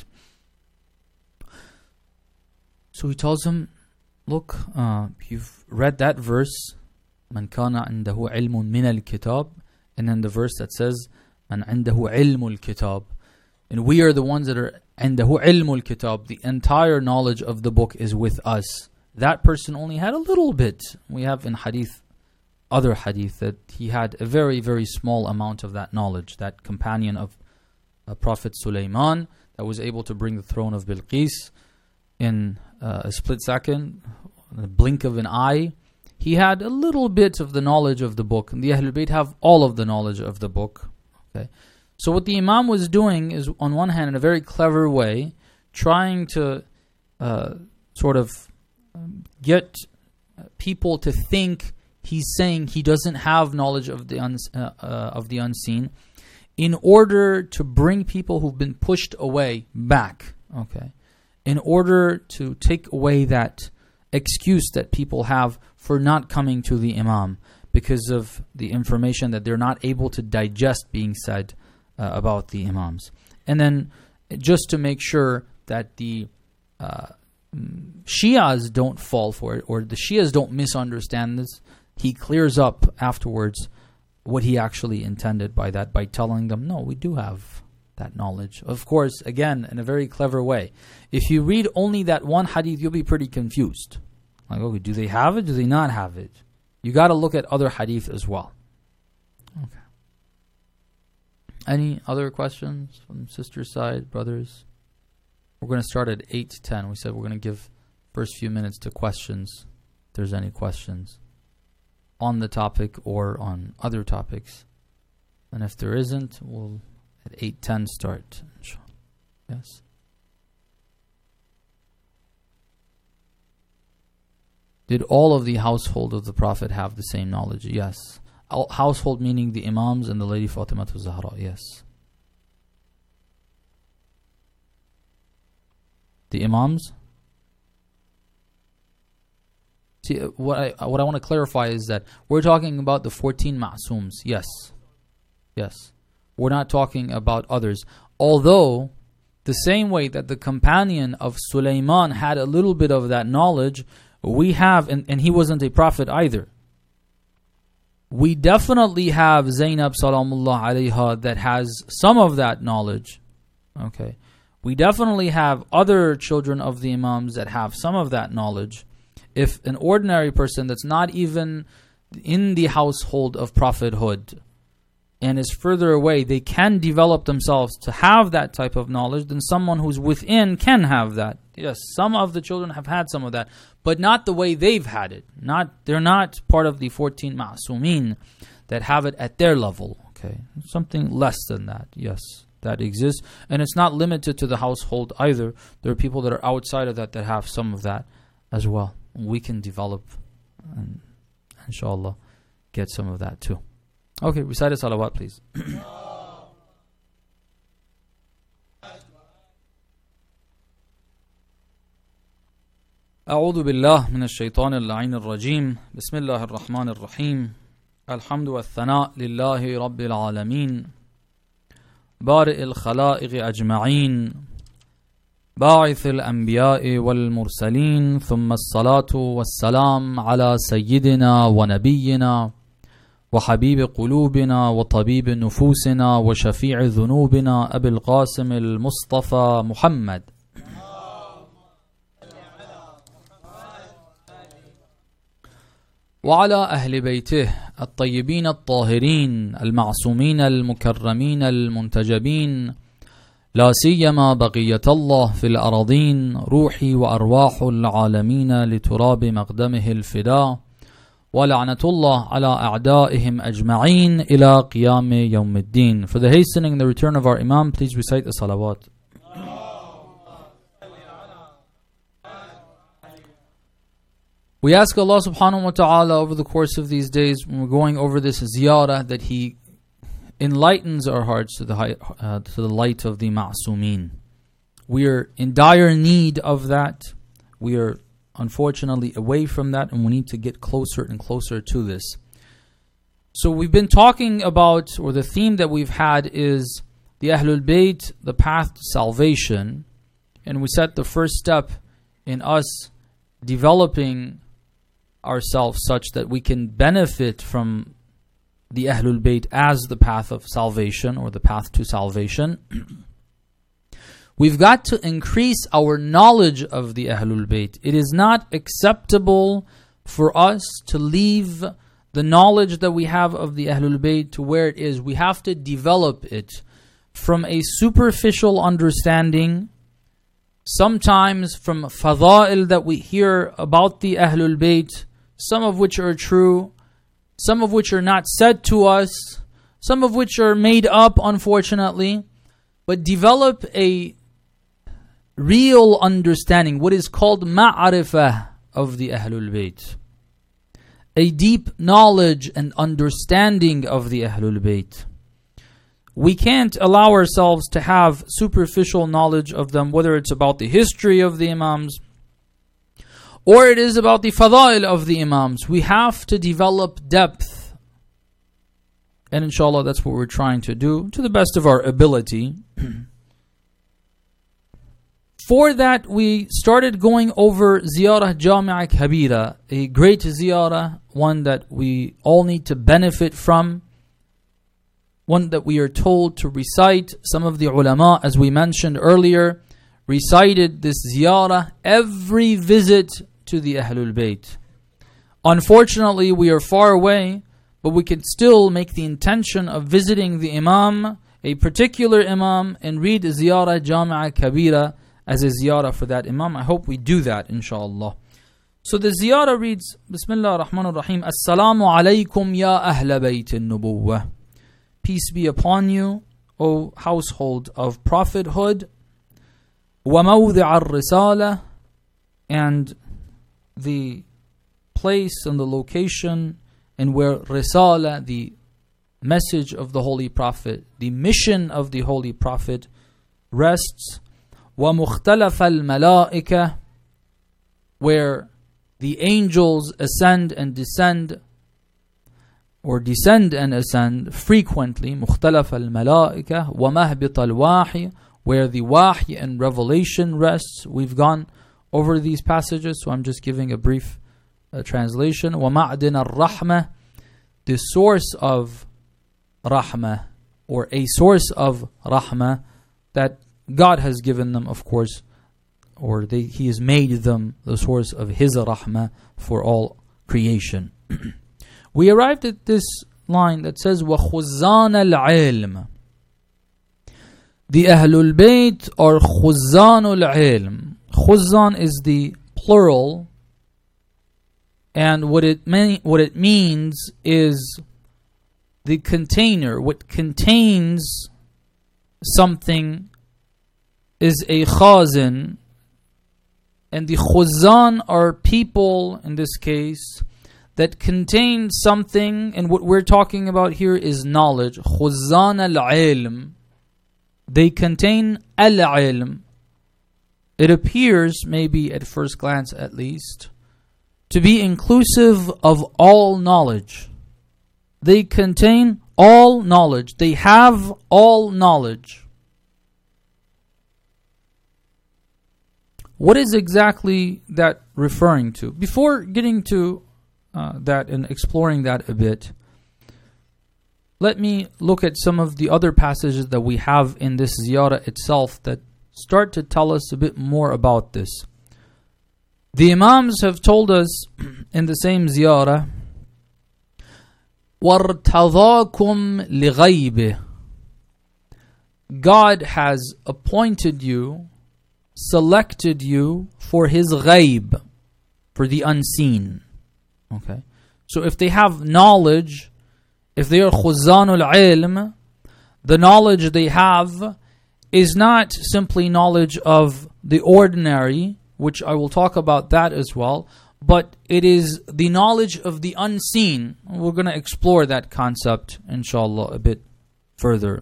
So he tells them, look, you've read that verse, Man kana indahu ilmun min al-kitab, and then the verse that says, Man indahu ilmul kitab. And we are the ones that are indahu ilmul kitab. The entire knowledge of the book is with us. That person only had a little bit. We have in hadith, other hadith, that he had a very, very small amount of that knowledge. That companion of Prophet Sulaiman that was able to bring the throne of Bilqis in a split second, a blink of an eye. He had a little bit of the knowledge of the book. And the Ahlul Bayt have all of the knowledge of the book. Okay. So what the Imam was doing is, on one hand, in a very clever way, trying to sort of get people to think he's saying he doesn't have knowledge of the unseen, in order to bring people who've been pushed away back. Okay, in order to take away that excuse that people have for not coming to the Imam because of the information that they're not able to digest being said about the Imams. And then just to make sure that the Shias don't fall for it, or the Shias don't misunderstand this, he clears up afterwards what he actually intended by that, by telling them, no, we do have that knowledge. Of course, again, in a very clever way. If you read only that one hadith, you'll be pretty confused. Like, okay, do they have it? Do they not have it? You got to look at other hadith as well. Okay. Any other questions from sister's side, brothers? We're going to start at 8:10. We said we're going to give first few minutes to questions, if there's any questions on the topic or on other topics. And if there isn't, we'll at 8:10 start. Yes. Did all of the household of the Prophet have the same knowledge? Yes. Household meaning the Imams and the Lady Fatima Zahra. Yes. The Imams? See, what I want to clarify is that we're talking about the 14 ma'sums. Yes. Yes. We're not talking about others. Although, the same way that the companion of Sulaiman had a little bit of that knowledge, we have, and he wasn't a prophet either. We definitely have Zainab Salamullah alayha that has some of that knowledge. Okay. We definitely have other children of the Imams that have some of that knowledge. If an ordinary person that's not even in the household of prophethood and is further away, they can develop themselves to have that type of knowledge, then someone who's within can have that. Yes, some of the children have had some of that, but not the way they've had it. They're not part of the 14 ma'sumin that have it at their level. Okay, something less than that. Yes, that exists, and it's not limited to the household either. There are people that are outside of that have some of that as well. We can develop and inshallah get some of that too. Okay, recite a salawat, please. أعوذ بالله من الشيطان اللعين الرجيم بسم الله الرحمن الرحيم الحمد والثناء لله رب العالمين بارئ الخلائق أجمعين باعث الأنبياء والمرسلين ثم الصلاة والسلام على سيدنا ونبينا وحبيب قلوبنا وطبيب نفوسنا وشفيع ذنوبنا أبي القاسم المصطفى محمد وعلى أهل بيته الطيبين الطاهرين المعصومين المكرمين المنتجبين لا سيما بقية الله في الأراضين روحي وأرواح العالمين لتراب مقدمه الفداء ولعنة الله على أعدائهم أجمعين إلى قيام يوم الدين. For the hastening and the return of our Imam, please recite the salawat. We ask Allah subhanahu wa ta'ala over the course of these days, when we're going over this ziyarah, that He enlightens our hearts to the light of the ma'soomeen. We are in dire need of that. We are unfortunately away from that, and we need to get closer and closer to this. So we've been talking about, or the theme that we've had is the Ahlul Bayt, the path to salvation. And we set the first step in us developing ourselves such that we can benefit from the Ahlul Bayt as the path of salvation, or the path to salvation. We've got to increase our knowledge of the Ahlul Bayt. It is not acceptable for us to leave the knowledge that we have of the Ahlul Bayt to where it is. We have to develop it from a superficial understanding, sometimes from fada'il that we hear about the Ahlul Bayt, some of which are true, some of which are not said to us, some of which are made up, unfortunately. But develop a real understanding, what is called ma'arifah of the Ahlul Bayt. A deep knowledge and understanding of the Ahlul Bayt. We can't allow ourselves to have superficial knowledge of them, whether it's about the history of the Imams, or it is about the fada'il of the Imams. We have to develop depth. And inshallah, that's what we're trying to do, to the best of our ability. For that, we started going over Ziyarah Jami'a Kabira, a great ziyarah, one that we all need to benefit from, one that we are told to recite. Some of the ulama, as we mentioned earlier, recited this ziyarah every visit to the Ahlul Bayt. Unfortunately, we are far away, but we can still make the intention of visiting the Imam, a particular Imam, and read Ziyarah Jami'a Kabira as a ziyarah for that Imam. I hope we do that, inshallah. So the ziyarah reads, Bismillah ar-Rahman ar-Rahim, Assalamu alaykum ya Ahla Bayt al-Nubuwwah. Peace be upon you, O household of prophethood. Wa mawdi' al-Risala, and the place and the location and where Risala, the message of the Holy Prophet, the mission of the Holy Prophet, rests. وَمُخْتَلَفَ الْمَلَائِكَةِ, where the angels ascend and descend, or descend and ascend frequently. مُخْتَلَفَ الْمَلَائِكَةِ وَمَهْبِطَ الْوَاحِي, where the wahy and revelation rests. We've gone over these passages, so I'm just giving a brief translation. وَمَعْدِنَ الرَّحْمَةِ, the source of rahmah, or a source of rahmah that God has given them, of course, or He has made them the source of His rahmah for all creation. We arrived at this line that says, وَخُزَّانَ الْعِلْمِ. The Ahlul Bayt are Khuzanul Ilm. Khuzan is the plural, and what it means is the container. What contains something is a khazin, and the khuzan are people, in this case, that contain something, and what we're talking about here is knowledge. Khuzan al-ilm. They contain al-ilm. It appears, maybe at first glance at least, to be inclusive of all knowledge. They contain all knowledge. They have all knowledge. What is exactly that referring to? Before getting to that and exploring that a bit, let me look at some of the other passages that we have in this ziyarah itself that start to tell us a bit more about this. The Imams have told us in the same ziyarah, وَارْتَضَاكُمْ لِغَيْبِهِ, God has appointed you, selected you for His ghaib, for the unseen. Okay? So if they have knowledge, if they are khuzanul ilm, the knowledge they have is not simply knowledge of the ordinary, which I will talk about that as well, but it is the knowledge of the unseen. We're going to explore that concept, inshallah, a bit further.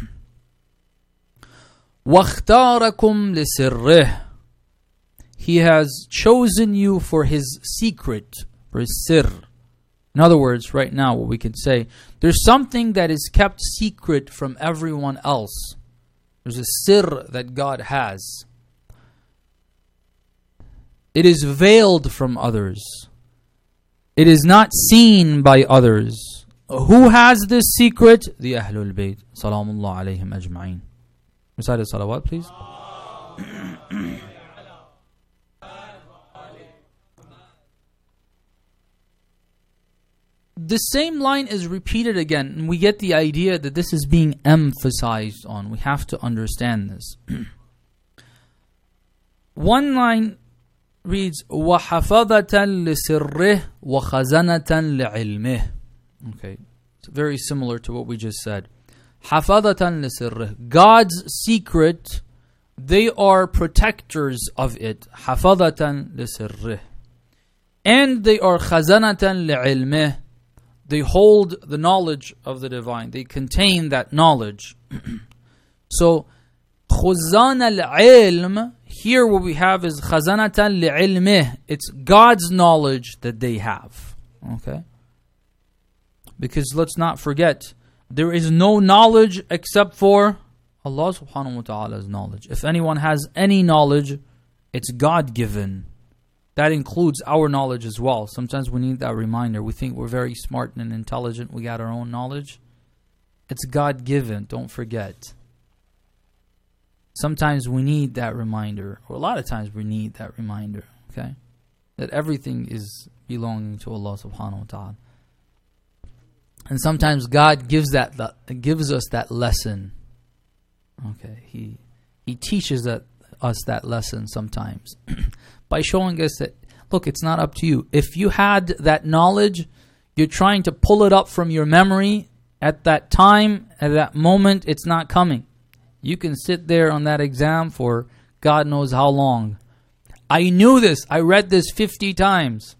وَاخْتَارَكُمْ لِسِرِّهِ. He has chosen you for His secret, for His sir. In other words, right now, what we can say, there's something that is kept secret from everyone else. There's a sir that God has. It is veiled from others. It is not seen by others. Who has this secret? The Ahlul Bayt. Salamullah alayhim ajma'in. Recite the salawat, please. The same line is repeated again, and we get the idea that this is being emphasized on. We have to understand this. One line reads, وَحَفَظَةً لِسِرِّهِ وَخَزَنَةً لِعِلْمِهِ. Okay, it's very similar to what we just said. حَفَظَةً لِسِرِّهِ. God's secret, they are protectors of it. حَفَظَةً لِسِرِّهِ. And they are خَزَنَةً لِعِلْمِهِ. They hold the knowledge of the divine. They contain that knowledge. So, khuzan al-ilm, here what we have is khazanatan li'ilmih. It's God's knowledge that they have. Okay? Because let's not forget, there is no knowledge except for Allah subhanahu wa ta'ala's knowledge. If anyone has any knowledge, it's God-given. That includes our knowledge as well. Sometimes we need that reminder. We think we're very smart and intelligent. We got our own knowledge. It's God-given. Don't forget. Sometimes we need that reminder. Or a lot of times we need that reminder. Okay? That everything is belonging to Allah subhanahu wa ta'ala. And sometimes God gives us that lesson. Okay? He teaches us that lesson sometimes. By showing us that, look, it's not up to you. If you had that knowledge, you're trying to pull it up from your memory at that time, at that moment, it's not coming. You can sit there on that exam for God knows how long. I knew this. I read this 50 times.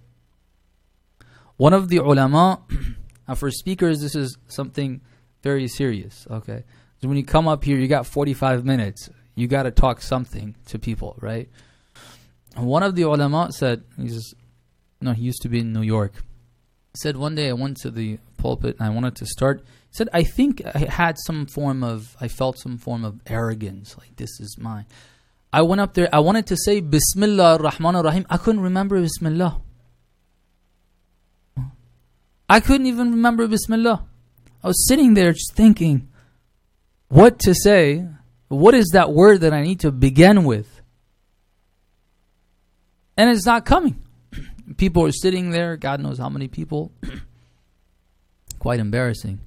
One of the ulama, for speakers, this is something very serious, okay? So when you come up here, you got 45 minutes. You got to talk something to people, right? One of the ulama said, he used to be in New York. He said, one day I went to the pulpit and I wanted to start. He said, I think I felt some form of arrogance, like this is mine. I went up there, I wanted to say Bismillah ar-Rahman ar-Rahim. I couldn't remember Bismillah. I couldn't even remember Bismillah. I was sitting there just thinking, what to say? What is that word that I need to begin with? And it's not coming. People are sitting there, God knows how many people. Quite embarrassing.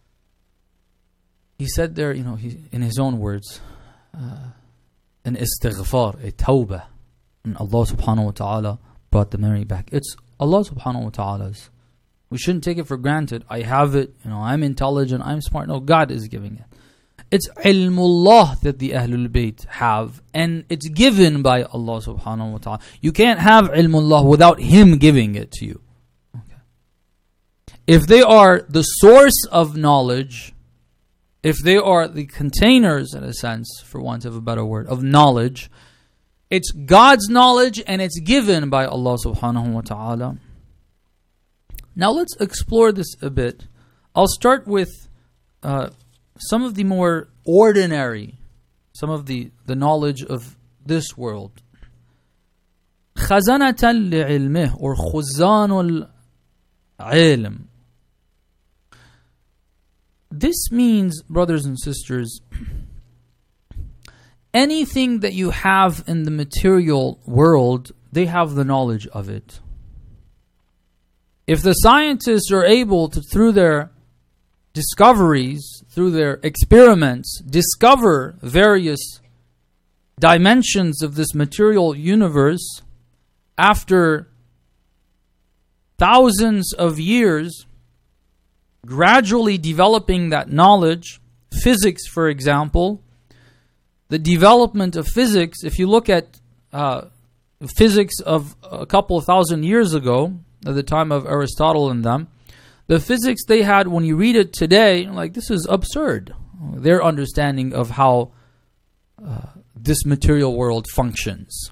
He said there, in his own words, an istighfar, a tawbah. And Allah subhanahu wa ta'ala brought the memory back. It's Allah subhanahu wa ta'ala's. We shouldn't take it for granted. I have it, I'm intelligent, I'm smart. No, God is giving it. It's ilmullah that the Ahlul Bayt have, and it's given by Allah subhanahu wa ta'ala. You can't have ilmullah without Him giving it to you. Okay. If they are the source of knowledge, if they are the containers, in a sense, for want of a better word, of knowledge, it's God's knowledge and it's given by Allah subhanahu wa ta'ala. Now let's explore this a bit. I'll start with some of the more ordinary, some of the knowledge of this world. Khazanatan li'ilmih, or khuzanul ilm. This means, brothers and sisters, anything that you have in the material world, they have the knowledge of it. If the scientists are able to, through their discoveries, through their experiments, discover various dimensions of this material universe, after thousands of years, gradually developing that knowledge. Physics, for example, the development of physics, if you look at physics of a couple of thousand years ago, at the time of Aristotle and them, the physics they had, when you read it today, like, this is absurd. Their understanding of how this material world functions.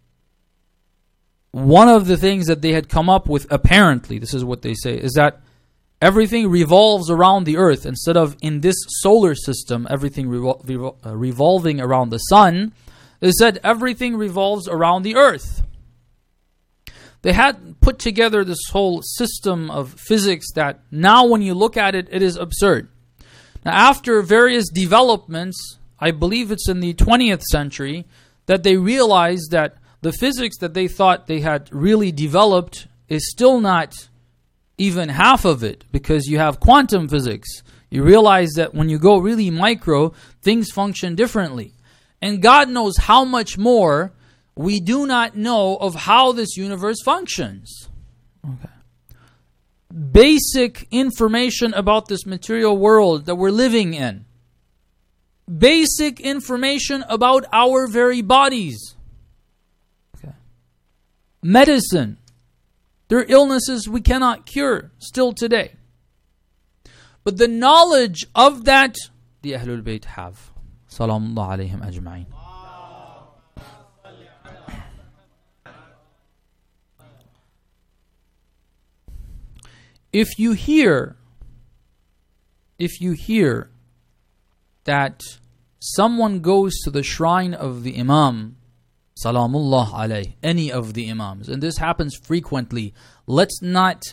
One of the things that they had come up with, apparently, this is what they say, is that everything revolves around the earth. Instead of in this solar system, everything revolving around the sun, they said everything revolves around the earth. They had put together this whole system of physics that now when you look at it, it is absurd. Now, after various developments, I believe it's in the 20th century, that they realized that the physics that they thought they had really developed is still not even half of it, because you have quantum physics. You realize that when you go really micro, things function differently. And God knows how much more we do not know of how this universe functions. Okay. Basic information about this material world that we're living in. Basic information about our very bodies. Okay. Medicine. There are illnesses we cannot cure still today. But the knowledge of that, the Ahlul Bayt have. Salamullah alayhim ajma'in. If you hear that someone goes to the shrine of the Imam, Salamullah alayh, any of the Imams, and this happens frequently, let's not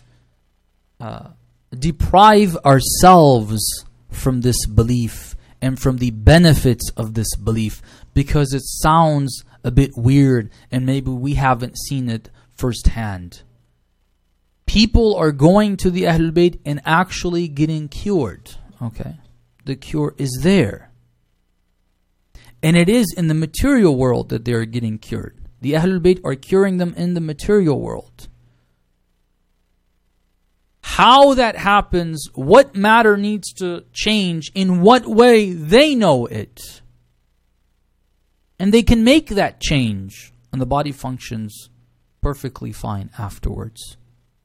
deprive ourselves from this belief and from the benefits of this belief, because it sounds a bit weird and maybe we haven't seen it firsthand. People are going to the Ahlul Bayt and actually getting cured. Okay, the cure is there. And it is in the material world that they are getting cured. The Ahlul Bayt are curing them in the material world. How that happens, what matter needs to change, in what way, they know it. And they can make that change, and the body functions perfectly fine afterwards.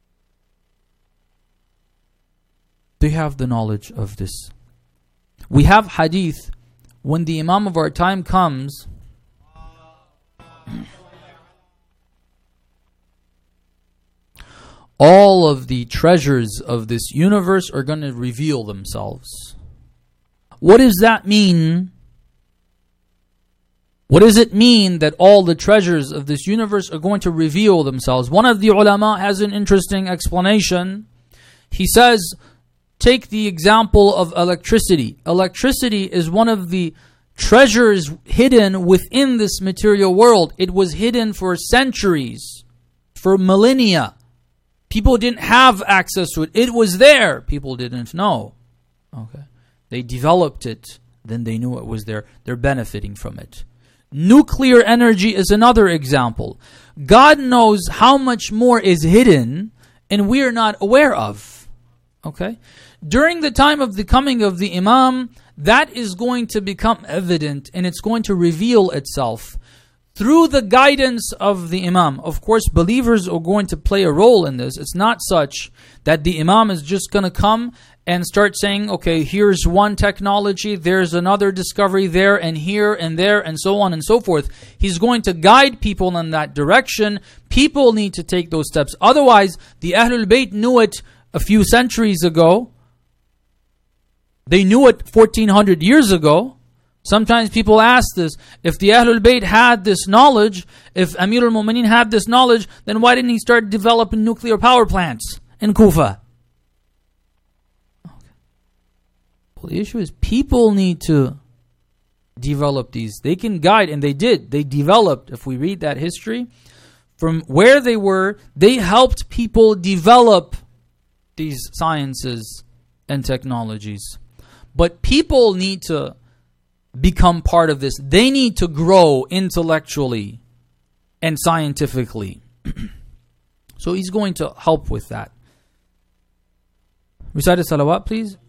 They have the knowledge of this. We have hadith, when the Imam of our time comes, all of the treasures of this universe are going to reveal themselves. What does that mean? What does it mean that all the treasures of this universe are going to reveal themselves? One of the ulama has an interesting explanation. He says, take the example of electricity. Electricity is one of the treasures hidden within this material world. It was hidden for centuries, for millennia. People didn't have access to it. It was there. People didn't know. Okay. They developed it, then they knew it was there. They're benefiting from it. Nuclear energy is another example. God knows how much more is hidden and we are not aware of. Okay? During the time of the coming of the Imam, that is going to become evident and it's going to reveal itself through the guidance of the Imam. Of course, believers are going to play a role in this. It's not such that the Imam is just going to come and start saying, okay, here's one technology, there's another discovery there and here and there and so on and so forth. He's going to guide people in that direction. People need to take those steps. Otherwise, the Ahlul Bayt knew it a few centuries ago. They knew it 1400 years ago. Sometimes people ask this, if the Ahlul Bayt had this knowledge, if Amir al-Mu'mineen had this knowledge, then why didn't he start developing nuclear power plants in Kufa? Okay. Well, the issue is people need to develop these. They can guide, and they did. They developed, if we read that history, from where they were, they helped people develop these sciences and technologies. But people need to become part of this. They need to grow intellectually and scientifically. So he's going to help with that. Recite a salawat, please.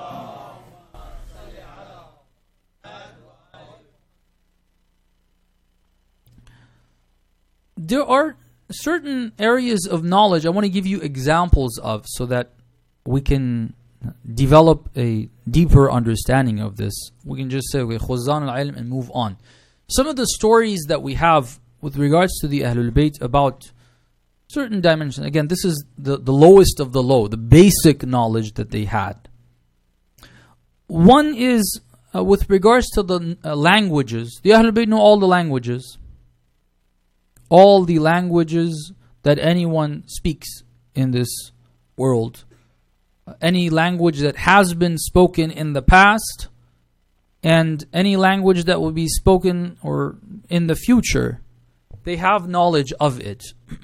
There are certain areas of knowledge I want to give you examples of so that we can develop a deeper understanding of this. We can just say khuzan al-ilm and move on. Some of the stories that we have with regards to the Ahlul Bayt about certain dimensions. Again, this is the lowest of the low, the basic knowledge that they had. One is with regards to the languages. The Ahlul Bayt know all the languages. All the languages that anyone speaks in this world. Any language that has been spoken in the past, and any language that will be spoken or in the future, they have knowledge of it.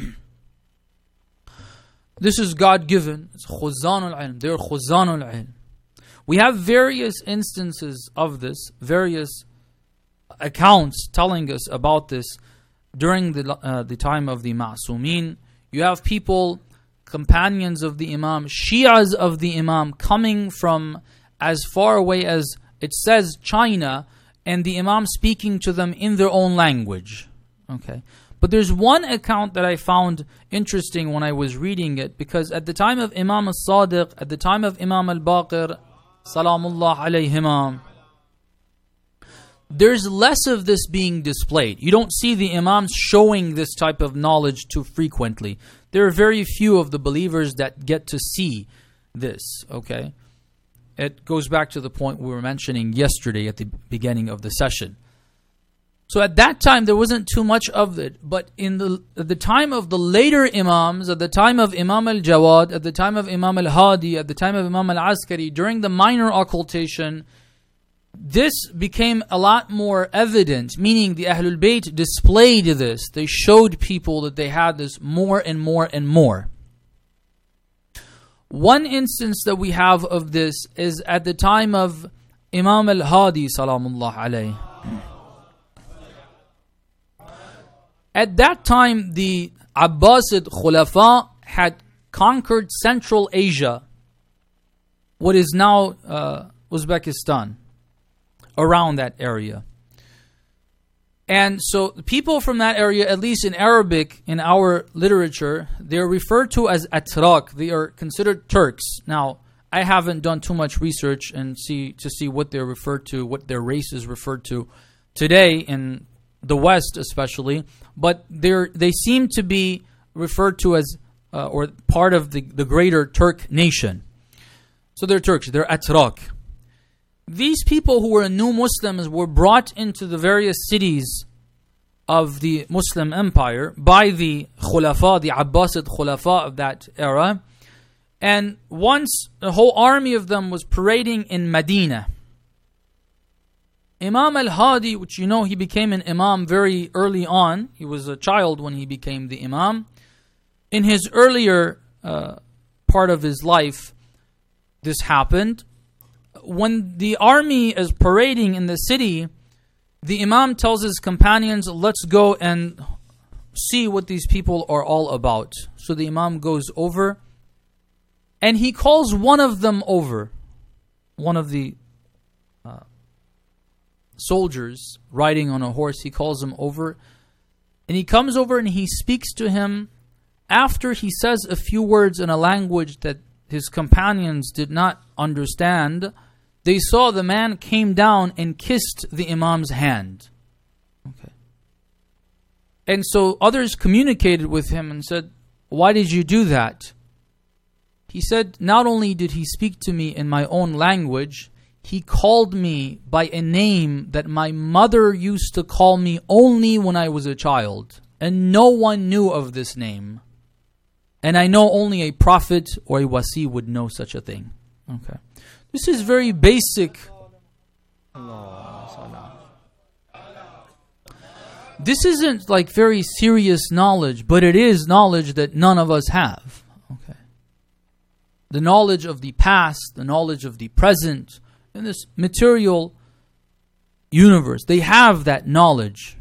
This is God-given. It's khuzanul ilm. They're khuzanul ilm. We have various instances of this, various accounts telling us about this during the time of the Ma'sumin. You have people, companions of the Imam, Shi'as of the Imam, coming from as far away as, it says, China, and the Imam speaking to them in their own language. Okay. But there's one account that I found interesting when I was reading it, because at the time of Imam al-Sadiq, at the time of Imam al-Baqir, Salamullah alayhima, there's less of this being displayed. You don't see the Imams showing this type of knowledge too frequently. There are very few of the believers that get to see this, okay? It goes back to the point we were mentioning yesterday at the beginning of the session. So at that time, there wasn't too much of it. But at the time of the later Imams, at the time of Imam al-Jawad, at the time of Imam al-Hadi, at the time of Imam al-Askari, during the minor occultation, this became a lot more evident, meaning the Ahlul Bayt displayed this. They showed people that they had this more and more and more. One instance that we have of this is at the time of Imam al-Hadi, salamullah alayhi. At that time, the Abbasid Khulafa had conquered Central Asia, what is now Uzbekistan, around that area. And so the people from that area, at least in Arabic, in our literature, they're referred to as Atrak. They are considered Turks. Now, I haven't done too much research and see what they're referred to, what their race is referred to today in the West especially, but they seem to be referred to as or part of the greater Turk nation. So they're Turks, they're Atrak. These people who were new Muslims were brought into the various cities of the Muslim empire by the Khulafa, the Abbasid Khulafa of that era. And once a whole army of them was parading in Medina, Imam al-Hadi, which you know he became an Imam very early on. He was a child when he became the Imam. In his earlier part of his life, this happened. When the army is parading in the city, the Imam tells his companions, let's go and see what these people are all about. So the Imam goes over and he calls one of them over, one of the soldiers riding on a horse. He calls him over and he comes over and he speaks to him. After he says a few words in a language that his companions did not understand, they saw the man came down and kissed the Imam's hand. Okay. And so others communicated with him and said, why did you do that? He said, not only did he speak to me in my own language, he called me by a name that my mother used to call me only when I was a child. And no one knew of this name. And I know only a prophet or a wasi would know such a thing. Okay. This is very basic. This isn't like very serious knowledge, but it is knowledge that none of us have. Okay. the knowledge of the past, the knowledge of the present, in this material universe. They have that knowledge.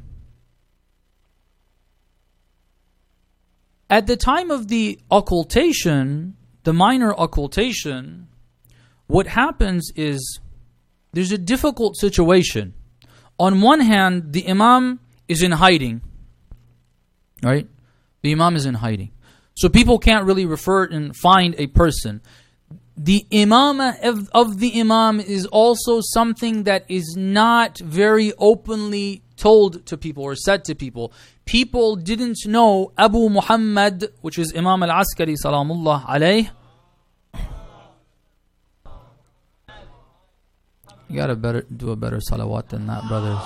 At the time of the occultation, the minor occultation, what happens is there's a difficult situation. On one hand, the Imam is in hiding. Right? The Imam is in hiding. So people can't really refer and find a person. The imamah of the Imam is also something that is not very openly told to people or said to people. People didn't know Abu Muhammad, which is Imam al-Askari salamullah alayh. You gotta do a better salawat than that, brothers.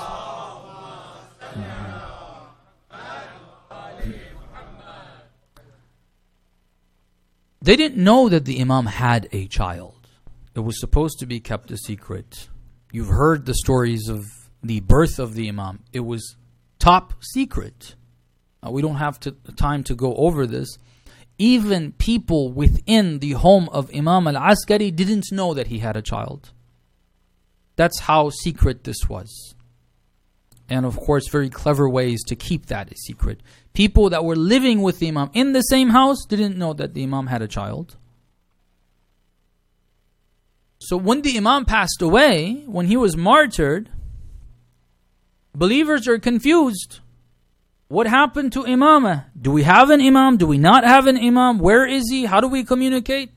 They didn't know that the Imam had a child. It was supposed to be kept a secret. You've heard the stories of the birth of the Imam. It was top secret. We don't have time to go over this. Even people within the home of Imam al-Askari didn't know that he had a child. That's how secret this was. And of course, very clever ways to keep that a secret. People that were living with the Imam in the same house didn't know that the Imam had a child. So when the Imam passed away, when he was martyred, believers are confused. What happened to Imamah? Do we have an Imam? Do we not have an Imam? Where is he? How do we communicate?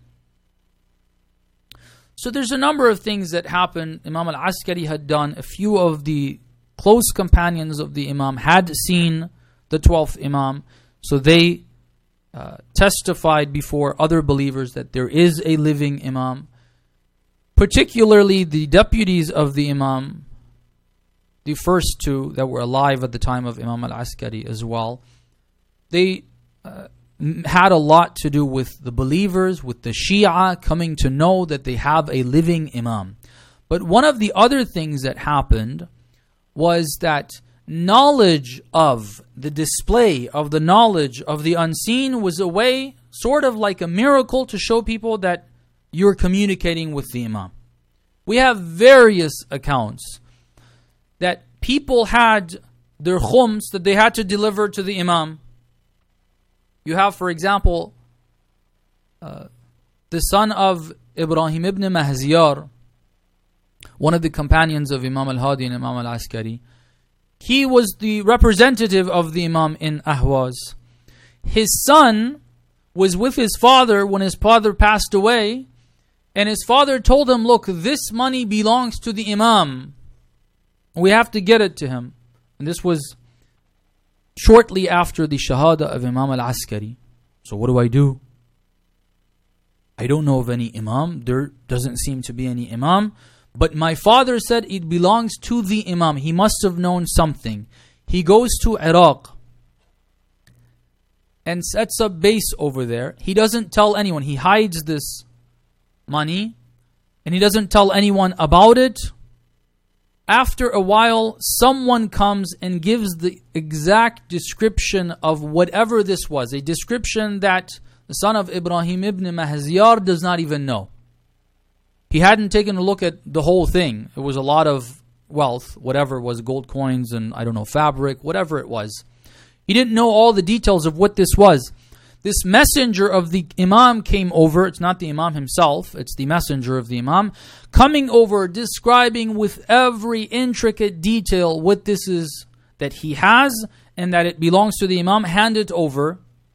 So there's a number of things that happened. Imam al-Askari had done. A few of the close companions of the Imam had seen the 12th Imam. So they testified before other believers that there is a living Imam. Particularly the deputies of the Imam, the first two that were alive at the time of Imam al-Askari as well, they had a lot to do with the believers, with the Shia coming to know that they have a living Imam. But one of the other things that happened was that knowledge of the display of the knowledge of the unseen was a way, sort of like a miracle, to show people that you're communicating with the Imam. We have various accounts that people had their khums that they had to deliver to the Imam. You have, for example, the son of Ibrahim ibn Mahziyar, one of the companions of Imam al-Hadi and Imam al-Askari. He was the representative of the Imam in Ahwaz. His son was with his father when his father passed away, and his father told him, look, this money belongs to the Imam. We have to get it to him. And this was shortly after the Shahada of Imam al-Askari. So what do? I don't know of any Imam. There doesn't seem to be any Imam. But my father said it belongs to the Imam. He must have known something. He goes to Iraq and sets up base over there. He doesn't tell anyone. He hides this money and he doesn't tell anyone about it. After a while, someone comes and gives the exact description of whatever this was. A description that the son of Ibrahim ibn Mahziyar does not even know. He hadn't taken a look at the whole thing. It was a lot of wealth, whatever it was, gold coins and fabric, whatever it was. He didn't know all the details of what this was. This messenger of the Imam came over. It's not the Imam himself. It's the messenger of the Imam coming over, describing with every intricate detail what this is that he has and that it belongs to the Imam. Hand it over.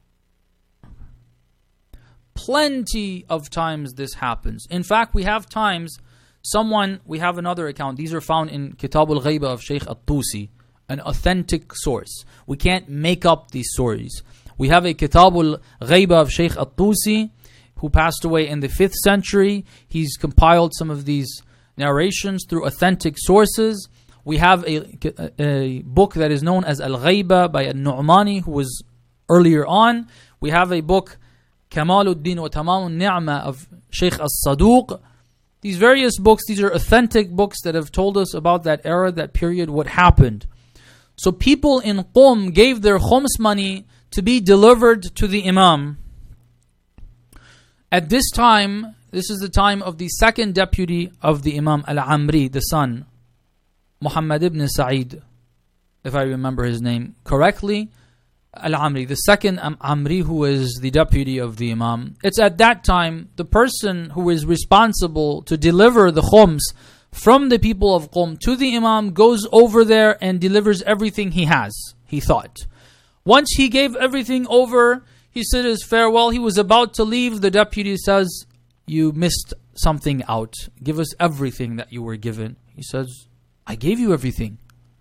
Plenty of times this happens. In fact, we have times we have another account. These are found in Kitab al-Ghaiba of Shaykh al-Tusi, an authentic source. We can't make up these stories. We have a Kitab al-Ghaiba of Shaykh al-Tusi, who passed away in the 5th century. He's compiled some of these narrations through authentic sources. We have a book that is known as Al-Ghaiba by Al-Nu'mani, who was earlier on. We have a book, Kamaluddin wa Tamam al-Ni'ma of Shaykh al-Saduq. These various books, these are authentic books that have told us about that era, that period, what happened. So people in Qum gave their khums money to be delivered to the Imam. At this time, this is the time of the second deputy of the Imam Al-Amri, the son, Muhammad ibn Sa'id, if I remember his name correctly. Al-Amri, the second Amri, who is the deputy of the Imam. It's at that time, the person who is responsible to deliver the khums from the people of Qum to the Imam goes over there and delivers everything he has, he thought. Once he gave everything over, he said his farewell, he was about to leave, the deputy says, you missed something out. Give us everything that you were given. He says, I gave you everything.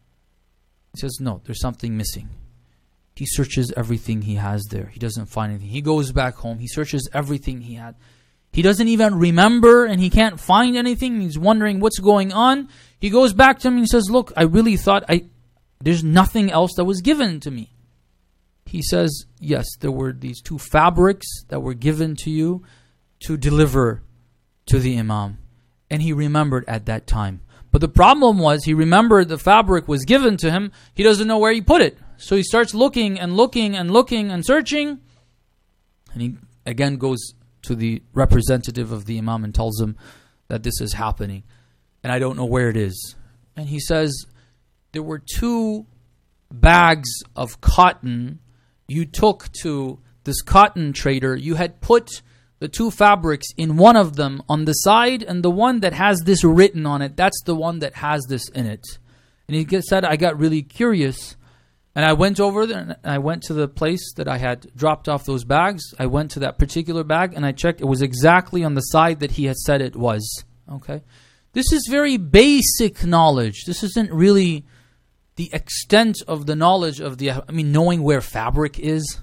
He says, no, there's something missing. He searches everything he has there. He doesn't find anything. He goes back home. He searches everything he had. He doesn't even remember and he can't find anything. He's wondering what's going on. He goes back to him and he says, look, I really thought there's nothing else that was given to me. He says, yes, there were these 2 fabrics that were given to you to deliver to the Imam. And he remembered at that time. But the problem was, he remembered the fabric was given to him. He doesn't know where he put it. So he starts looking and looking and looking and searching. And he again goes to the representative of the Imam and tells him that this is happening. And I don't know where it is. And he says, there were 2 bags of cotton you took to this cotton trader. You had put the 2 fabrics in one of them on the side, and the one that has this written on it, that's the one that has this in it. And he said, I got really curious. And I went over there and I went to the place that I had dropped off those bags. I went to that particular bag and I checked. It was exactly on the side that he had said it was. Okay. This is very basic knowledge. This isn't really the extent of the knowledge of knowing where fabric is.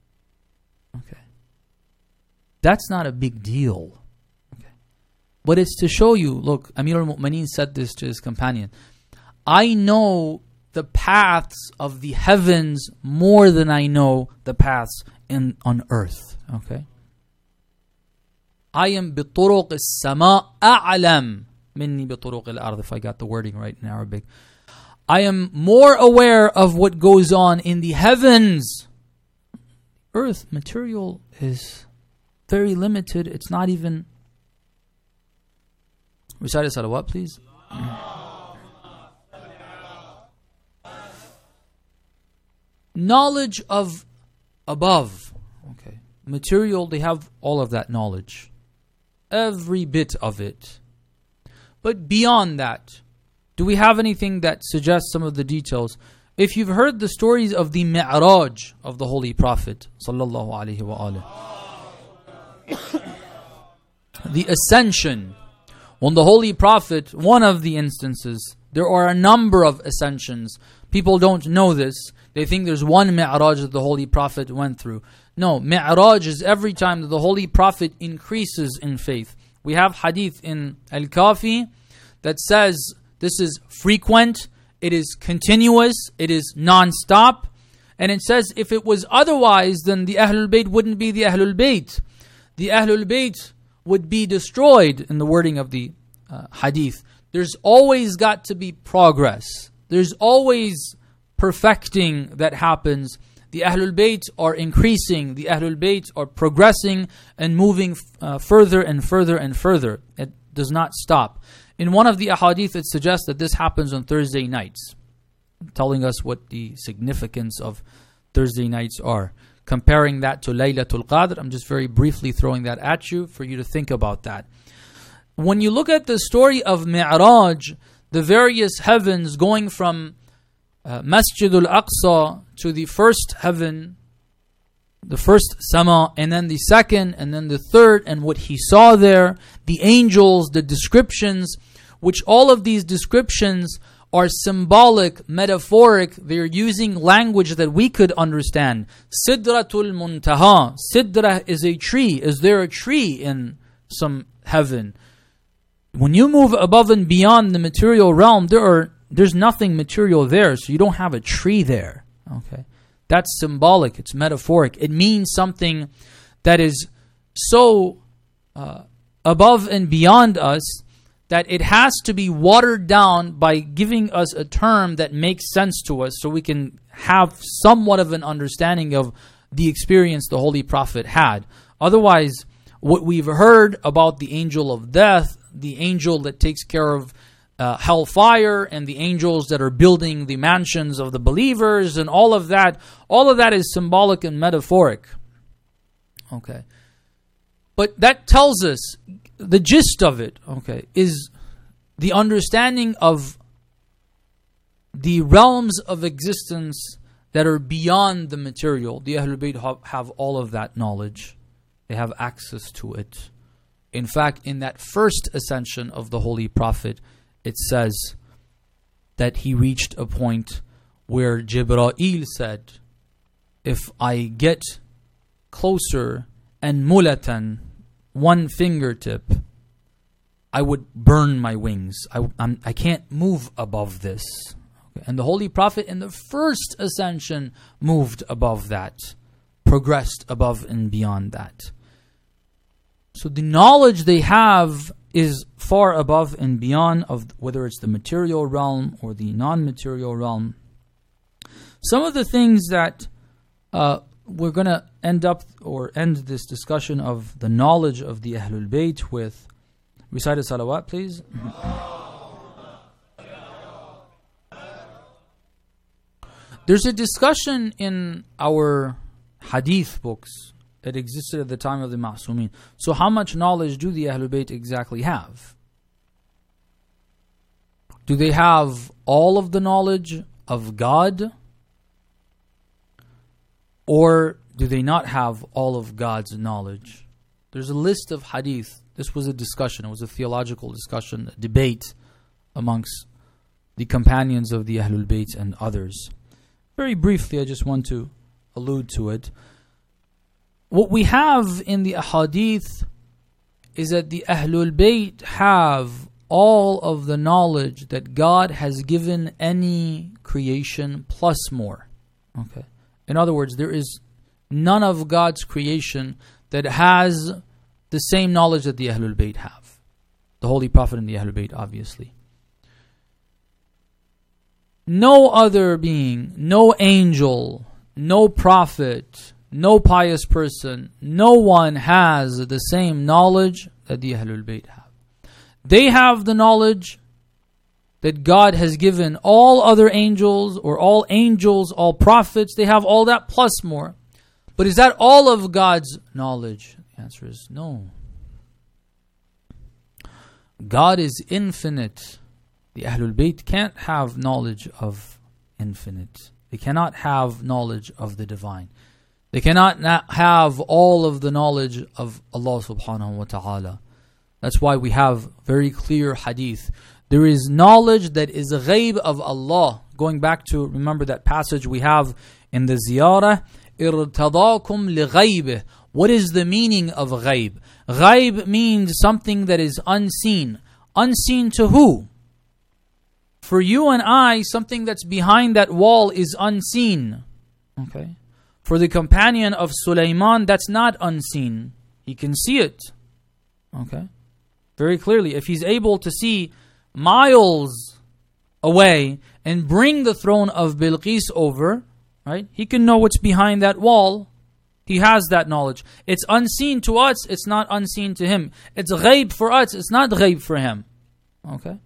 Okay. That's not a big deal. Okay. But it's to show you, look, Amir al-Mu'mineen said this to his companion. I know the paths of the heavens more than I know the paths on earth. Okay. I am بطرق السماء أعلم مني بطرق الأرض, if I got the wording right in Arabic. I am more aware of what goes on in the heavens. Earth material is very limited. It's not even. Recite a salawat, please. Knowledge of above. Okay. Material, they have all of that knowledge. Every bit of it. But beyond that, do we have anything that suggests some of the details? If you've heard the stories of the Mi'raj of the Holy Prophet sallallahu alaihi wa alihi, the ascension, when the Holy Prophet, one of the instances, there are a number of ascensions. People don't know this. They think there's one Mi'raj that the Holy Prophet went through. No, Mi'raj is every time that the Holy Prophet increases in faith. We have hadith in Al-Kafi that says this is frequent, it is continuous, it is non-stop. And it says if it was otherwise, then the Ahlul Bayt wouldn't be the Ahlul Bayt. The Ahlul Bayt would be destroyed, in the wording of the hadith. There's always got to be progress. There's always perfecting that happens. The Ahlul Bayt are increasing. The Ahlul Bayt are progressing and moving further and further and further. It does not stop. In one of the ahadith, it suggests that this happens on Thursday nights, telling us what the significance of Thursday nights are. Comparing that to Laylatul Qadr, I'm just very briefly throwing that at you for you to think about that. When you look at the story of Mi'raj, the various heavens going from Masjid al-Aqsa to the first heaven, the first sama, and then the second, and then the third, and what he saw there, the angels, the descriptions, which all of these descriptions are symbolic, metaphoric. They're using language that we could understand. Sidratul Muntaha. Sidra is a tree. Is there a tree in some heaven? When you move above and beyond the material realm, there's nothing material there, so you don't have a tree there. Okay, that's symbolic. It's metaphoric. It means something that is so above and beyond us that it has to be watered down by giving us a term that makes sense to us, so we can have somewhat of an understanding of the experience the Holy Prophet had. Otherwise, what we've heard about the angel of death, the angel that takes care of hellfire, and the angels that are building the mansions of the believers, and all of that is symbolic and metaphoric. Okay. But that tells us, the gist of it, okay, is the understanding of the realms of existence that are beyond the material. The Ahlul Bayt have all of that knowledge. They have access to it. In fact, in that first ascension of the Holy Prophet, it says that he reached a point where Jibreel said, if I get closer and mulatan, one fingertip, I would burn my wings. I can't move above this. Okay. And the Holy Prophet in the first ascension moved above that, progressed above and beyond that. So the knowledge they have is far above and beyond of whether it's the material realm or the non-material realm. Some of the things that we're going to end this discussion of the knowledge of the Ahlul Bayt with recite a salawat, please. There's a discussion in our hadith books that existed at the time of the Ma'sumin. So how much knowledge do the Ahlul Bayt exactly have? Do they have all of the knowledge of God? Or do they not have all of God's knowledge? There's a list of hadith. This was a discussion. It was a theological discussion, a debate amongst the companions of the Ahlul Bayt and others. Very briefly, I just want to allude to it. What we have in the ahadith is that the Ahlul Bayt have all of the knowledge that God has given any creation plus more. Okay. In other words, there is none of God's creation that has the same knowledge that the Ahlul Bayt have. The Holy Prophet and the Ahlul Bayt, obviously. No other being, no angel, no prophet, no pious person, no one has the same knowledge that the Ahlul Bayt have. They have the knowledge that God has given all other angels, or all prophets. They have all that plus more. But is that all of God's knowledge? The answer is no. God is infinite. The Ahlul Bayt can't have knowledge of infinite. They cannot have knowledge of the divine. They cannot have all of the knowledge of Allah subhanahu wa ta'ala. That's why we have very clear hadith. There is knowledge that is ghaib of Allah. Going back to, remember that passage we have in the ziyarah, irtadakum li ghaibih. What is the meaning of ghaib? Ghaib means something that is unseen. Unseen to who? For you and I, something that's behind that wall is unseen. Okay. For the companion of Sulaiman, that's not unseen. He can see it. Okay. Very clearly. If he's able to see miles away and bring the throne of Bilqis over, right? He can know what's behind that wall. He has that knowledge. It's unseen to us, it's not unseen to him. It's ghaib for us, it's not ghaib for him. Okay?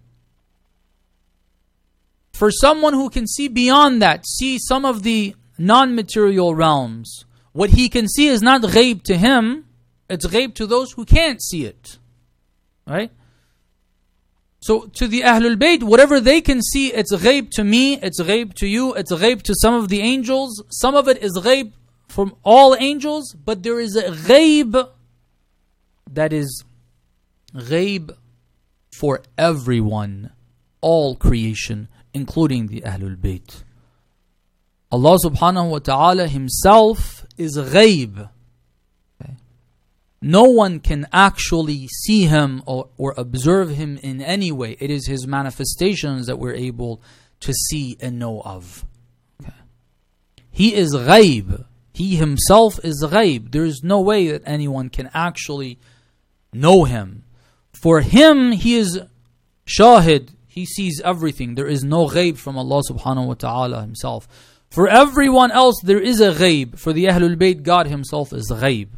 For someone who can see beyond that, see some of the non-material realms, what he can see is not ghaib to him, it's ghaib to those who can't see it. Right? So to the Ahlul Bayt, whatever they can see, it's ghaib to me, it's ghaib to you, it's ghaib to some of the angels. Some of it is ghaib from all angels, but there is a ghaib that is ghaib for everyone, all creation, including the Ahlul Bayt. Allah subhanahu wa ta'ala himself is ghaib. Okay. No one can actually see him or observe him in any way. It is his manifestations that we're able to see and know of. Okay. He is ghaib. He himself is ghaib. There is no way that anyone can actually know him. For him, he is shahid. He sees everything. There is no ghaib from Allah subhanahu wa ta'ala himself. For everyone else, there is a ghaib. For the Ahlul Bayt, God himself is ghaib.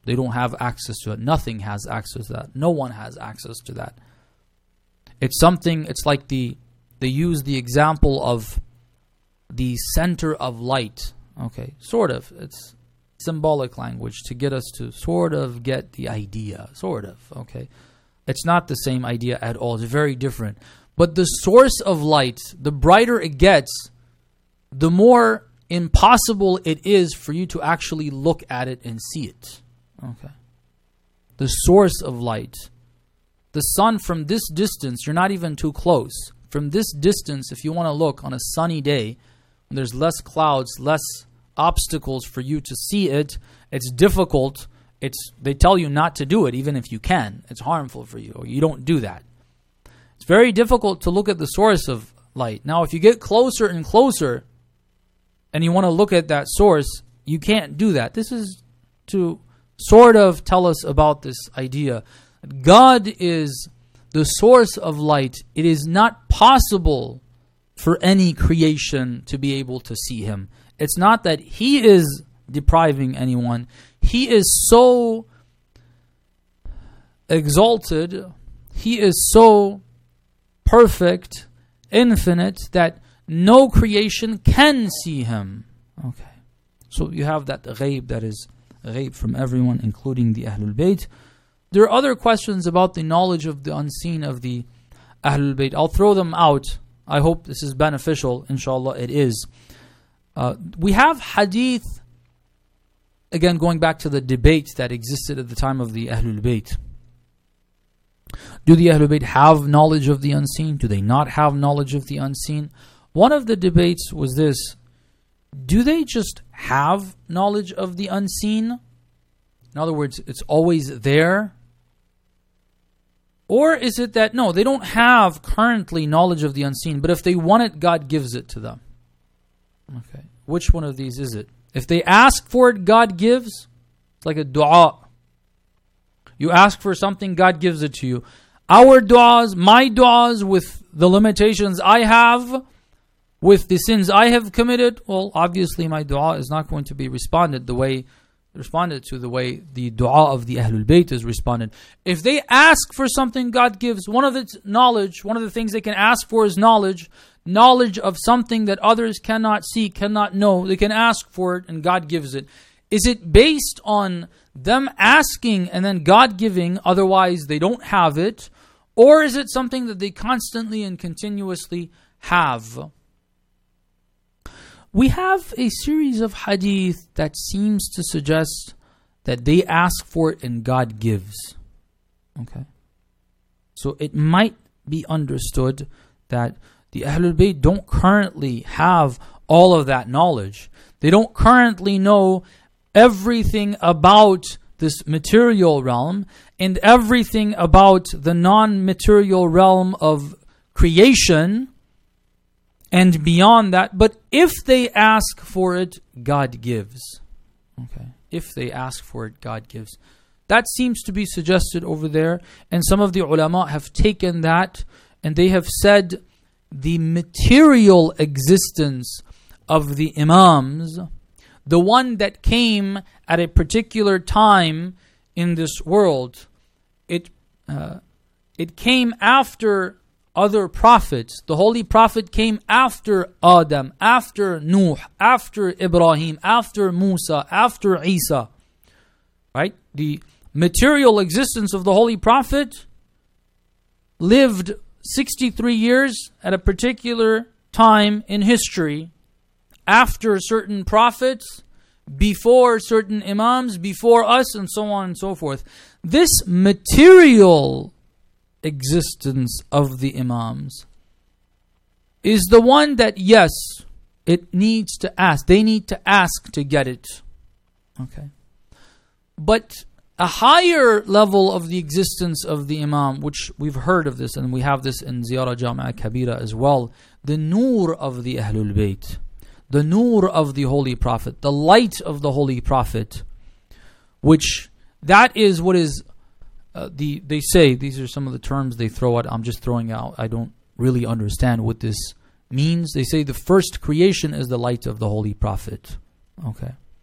They don't have access to it. Nothing has access to that. No one has access to that. It's something, it's like they use the example of the center of light. Okay, sort of. It's symbolic language to get us to sort of get the idea. Sort of, okay. It's not the same idea at all. It's very different. But the source of light, the brighter it gets, the more impossible it is for you to actually look at it and see it. Okay. The source of light. The sun from this distance, you're not even too close. From this distance, if you want to look on a sunny day, when there's less clouds, less obstacles for you to see it, it's difficult. They tell you not to do it, even if you can. It's harmful for you, or you don't do that. It's very difficult to look at the source of light. Now, if you get closer and closer, and you want to look at that source, you can't do that. This is to sort of tell us about this idea. God is the source of light. It is not possible for any creation to be able to see Him. It's not that He is depriving anyone. He is so exalted, He is so perfect, infinite, that no creation can see Him. Okay. So you have that ghaib, that is ghaib from everyone, including the Ahlul Bayt. There are other questions about the knowledge of the unseen of the Ahlul Bayt. I'll throw them out. I hope this is beneficial. Inshallah, it is. We have hadith, again going back to the debate that existed at the time of the Ahlul Bayt. Do the Ahlul Bayt have knowledge of the unseen? Do they not have knowledge of the unseen? One of the debates was this: do they just have knowledge of the unseen? In other words, it's always there? Or is it that, no, they don't have currently knowledge of the unseen, but if they want it, God gives it to them? Okay. Which one of these is it? If they ask for it, God gives. It's like a dua. You ask for something, God gives it to you. Our du'as, my du'as, with the limitations I have, with the sins I have committed, well, obviously my dua is not going to be responded to the way the dua of the Ahlul Bayt is responded. If they ask for something, God gives. One of its knowledge, one of the things they can ask for is knowledge of something that others cannot see, cannot know. They can ask for it and God gives it. Is it based on them asking and then God giving, otherwise they don't have it? Or is it something that they constantly and continuously have? We have a series of hadith that seems to suggest that they ask for it and God gives. Okay. So it might be understood that the Ahlul Bayt don't currently have all of that knowledge. They don't currently know everything about this material realm and everything about the non-material realm of creation and beyond that. But if they ask for it, God gives. Okay. If they ask for it, God gives. That seems to be suggested over there. And some of the ulama have taken that and they have said the material existence of the Imams, the one that came at a particular time in this world, it came after other prophets. The Holy Prophet came after Adam, after Nuh, after Ibrahim, after Musa, after Isa. Right? The material existence of the Holy Prophet lived 63 years at a particular time in history, after certain prophets, before certain Imams, before us, and so on and so forth. This material existence of the Imams is the one that, yes, it needs to ask. They need to ask to get it. Okay. But a higher level of the existence of the Imam, which we've heard of this, and we have this in Ziyarah Jami'ah Kabira as well, the Noor of the Ahlul Bayt, the Noor of the Holy Prophet, the light of the Holy Prophet, which that is what is, they say, these are some of the terms they throw out, I'm just throwing out, I don't really understand what this means. They say the first creation is the light of the Holy Prophet. Okay.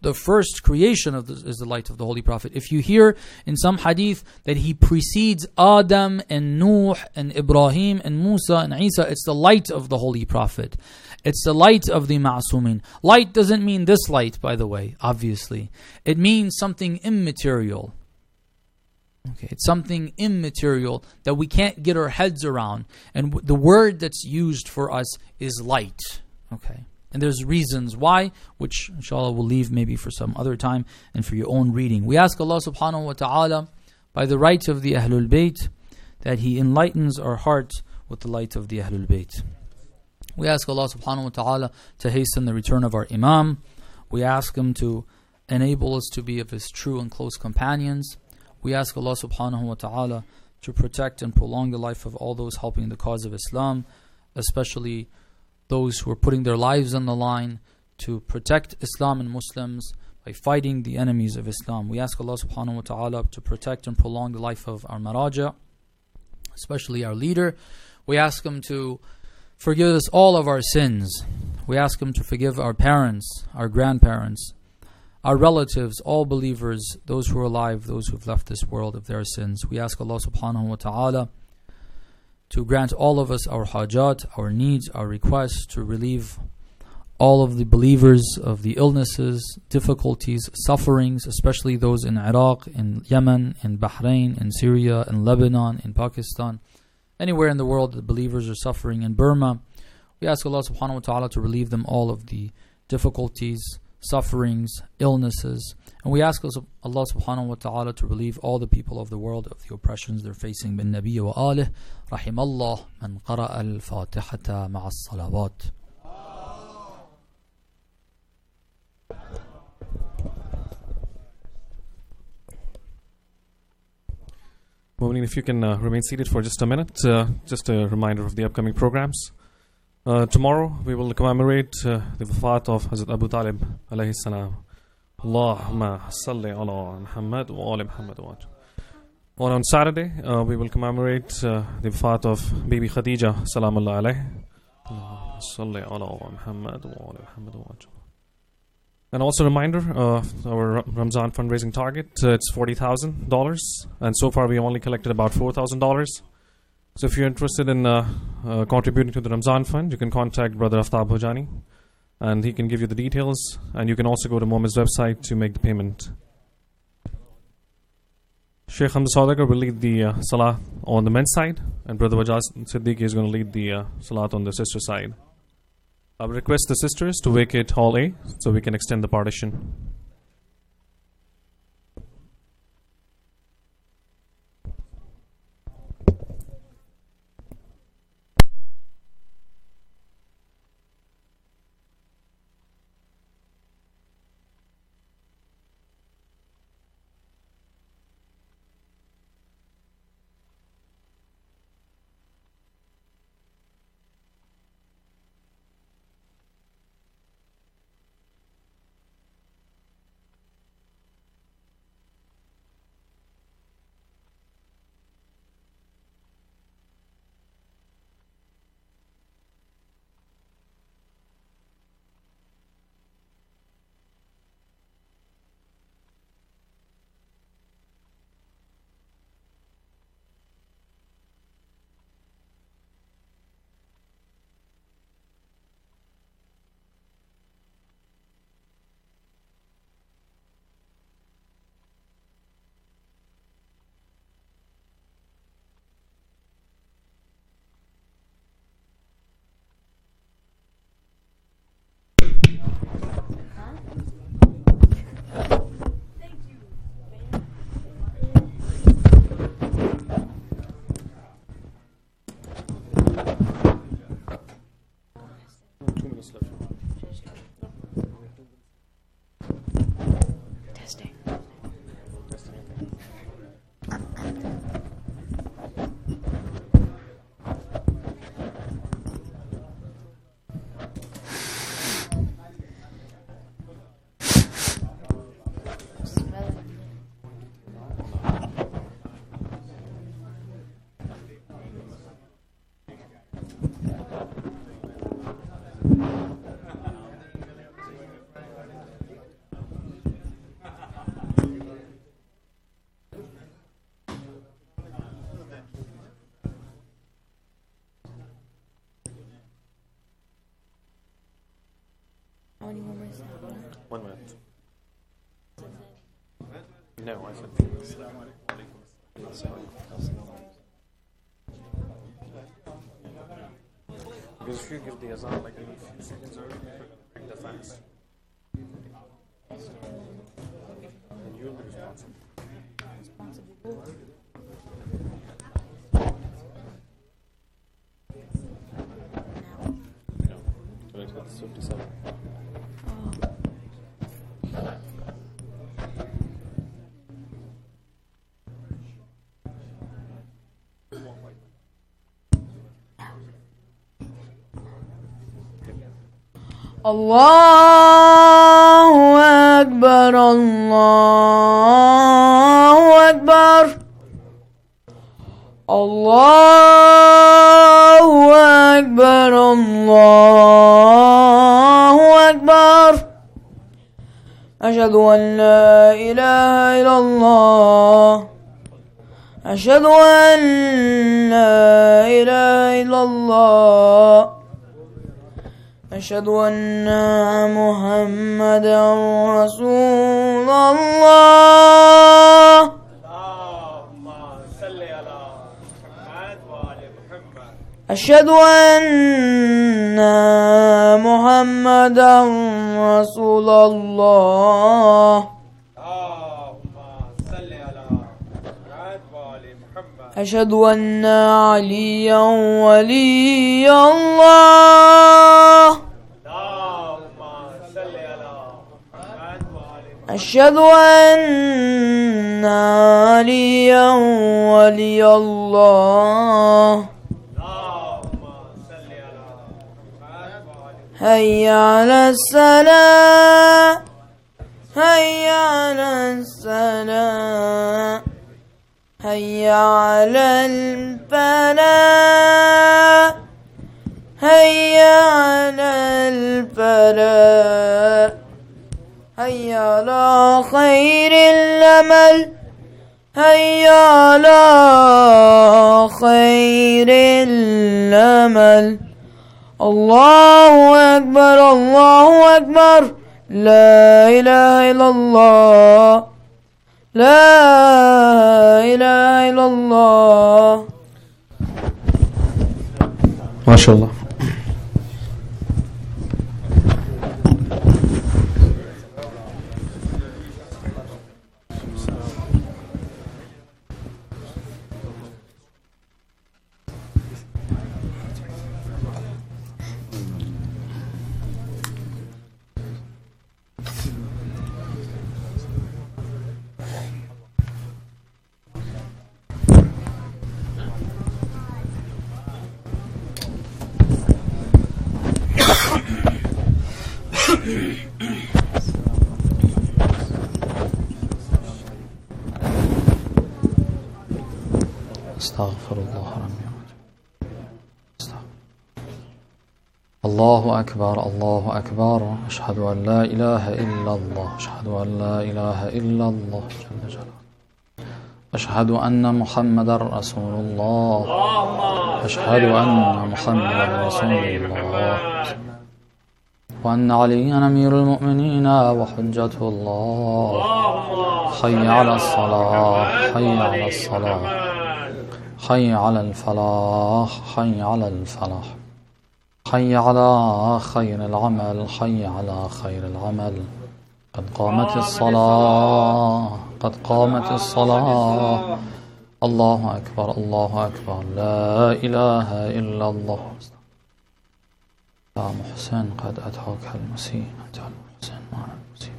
the first creation is the light of the Holy Prophet. If you hear in some hadith that he precedes Adam and Nuh and Ibrahim and Musa and Isa, it's the light of the Holy Prophet. It's the light of the Ma'sumin. Light doesn't mean this light, by the way, obviously. It means something immaterial. Okay, it's something immaterial that we can't get our heads around. And the word that's used for us is light. Okay. And there's reasons why, which inshallah we'll leave maybe for some other time and for your own reading. We ask Allah subhanahu wa ta'ala, by the right of the Ahlul Bayt, that He enlightens our hearts with the light of the Ahlul Bayt. We ask Allah subhanahu wa ta'ala to hasten the return of our Imam. We ask Him to enable us to be of His true and close companions. We ask Allah subhanahu wa ta'ala to protect and prolong the life of all those helping the cause of Islam, especially those who are putting their lives on the line to protect Islam and Muslims by fighting the enemies of Islam. We ask Allah subhanahu wa ta'ala to protect and prolong the life of our Maraja, especially our leader. We ask Him to forgive us all of our sins. We ask Him to forgive our parents, our grandparents, our relatives, all believers, those who are alive, those who have left this world, of their sins. We ask Allah subhanahu wa ta'ala to grant all of us our hajat, our needs, our requests, to relieve all of the believers of the illnesses, difficulties, sufferings, especially those in Iraq, in Yemen, in Bahrain, in Syria, in Lebanon, in Pakistan, anywhere in the world that believers are suffering, in Burma. We ask Allah subhanahu wa ta'ala to relieve them all of the difficulties, sufferings, illnesses. And we ask Allah subhanahu wa ta'ala to relieve all the people of the world of the oppressions they're facing. Bin Nabi wa alih, rahimallah man qara'a al-fatihata ma'as salawat. Mu'mineen, if you can remain seated for just a minute, just a reminder of the upcoming programs. Tomorrow we will commemorate the wafat of Hazrat Abu Talib alayhi salam. Allahumma salli ala Muhammad wa ala Muhammad wa ala. On Saturday we will commemorate the wafat of Bibi Khadija salamullah alayhi. Allahumma salli ala Muhammad wa ala Muhammad wa ala. And also a reminder of our Ramzan fundraising target. It's $40,000, and so far we only collected about $4,000. So if you're interested in contributing to the Ramzan fund, you can contact Brother Aftab Hojani, and he can give you the details. And you can also go to Mohammed's website to make the payment. Sheikh Hamza Saudagar will lead the salah on the men's side, and Brother Wajaz Siddiqui is going to lead the salat on the sister side. I will request the sisters to vacate Hall A so we can extend the partition. 1 minute. No, I said. Because if you give the azan like a few seconds early, bring the fast. And you'll be responsible. No, it's 57. الله أكبر الله أكبر الله أكبر الله أكبر أشهد أن لا إله إلا الله أشهد أن لا إله إلا الله أشهد أن محمدا رسول الله اللهم صل على محمد وآل محمد أشهد أن محمدا رسول الله اللهم صل على محمد وآل محمد أشهد أن عليا ولي الله اللهم صل على محمد وآل محمد أشهد أن عليا ولي الله اللهم صل على محمد وآل محمد هيا على السلام هيا على السلام هيا على الفلاح هيا على الفلاح هيا على خير الأمل هيا على خير الأمل الله أكبر الله أكبر لا إله إلا الله لا إله إلا الله ما شاء الله. استغفر الله ربي الله أكبر الله أكبر أشهد أن لا إله إلا الله أشهد أن لا إله إلا الله جل جلاله أشهد أن محمدا رسول الله أشهد أن محمدا رسول الله وأن عليا أمير المؤمنين وحجة الله حي على الصلاة حي على الصلاة حي على الفلاح حي على الفلاح حي على خير العمل حي على خير العمل قد قامت الصلاة قد قامت الصلاة الله أكبر الله أكبر لا إله إلا الله يا محسن قد أتاك المسيح أنت المحسن معنا المسيح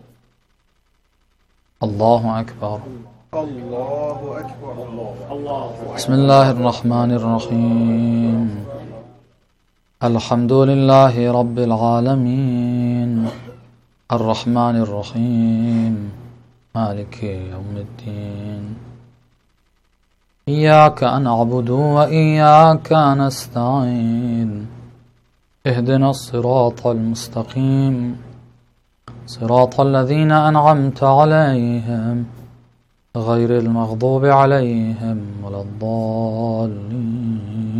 الله أكبر الله أكبر الله بسم الله الرحمن الرحيم الحمد لله رب العالمين الرحمن الرحيم مالك يوم الدين إياك نعبد وإياك نستعين اهدنا الصراط المستقيم صراط الذين أنعمت عليهم غير المغضوب عليهم ولا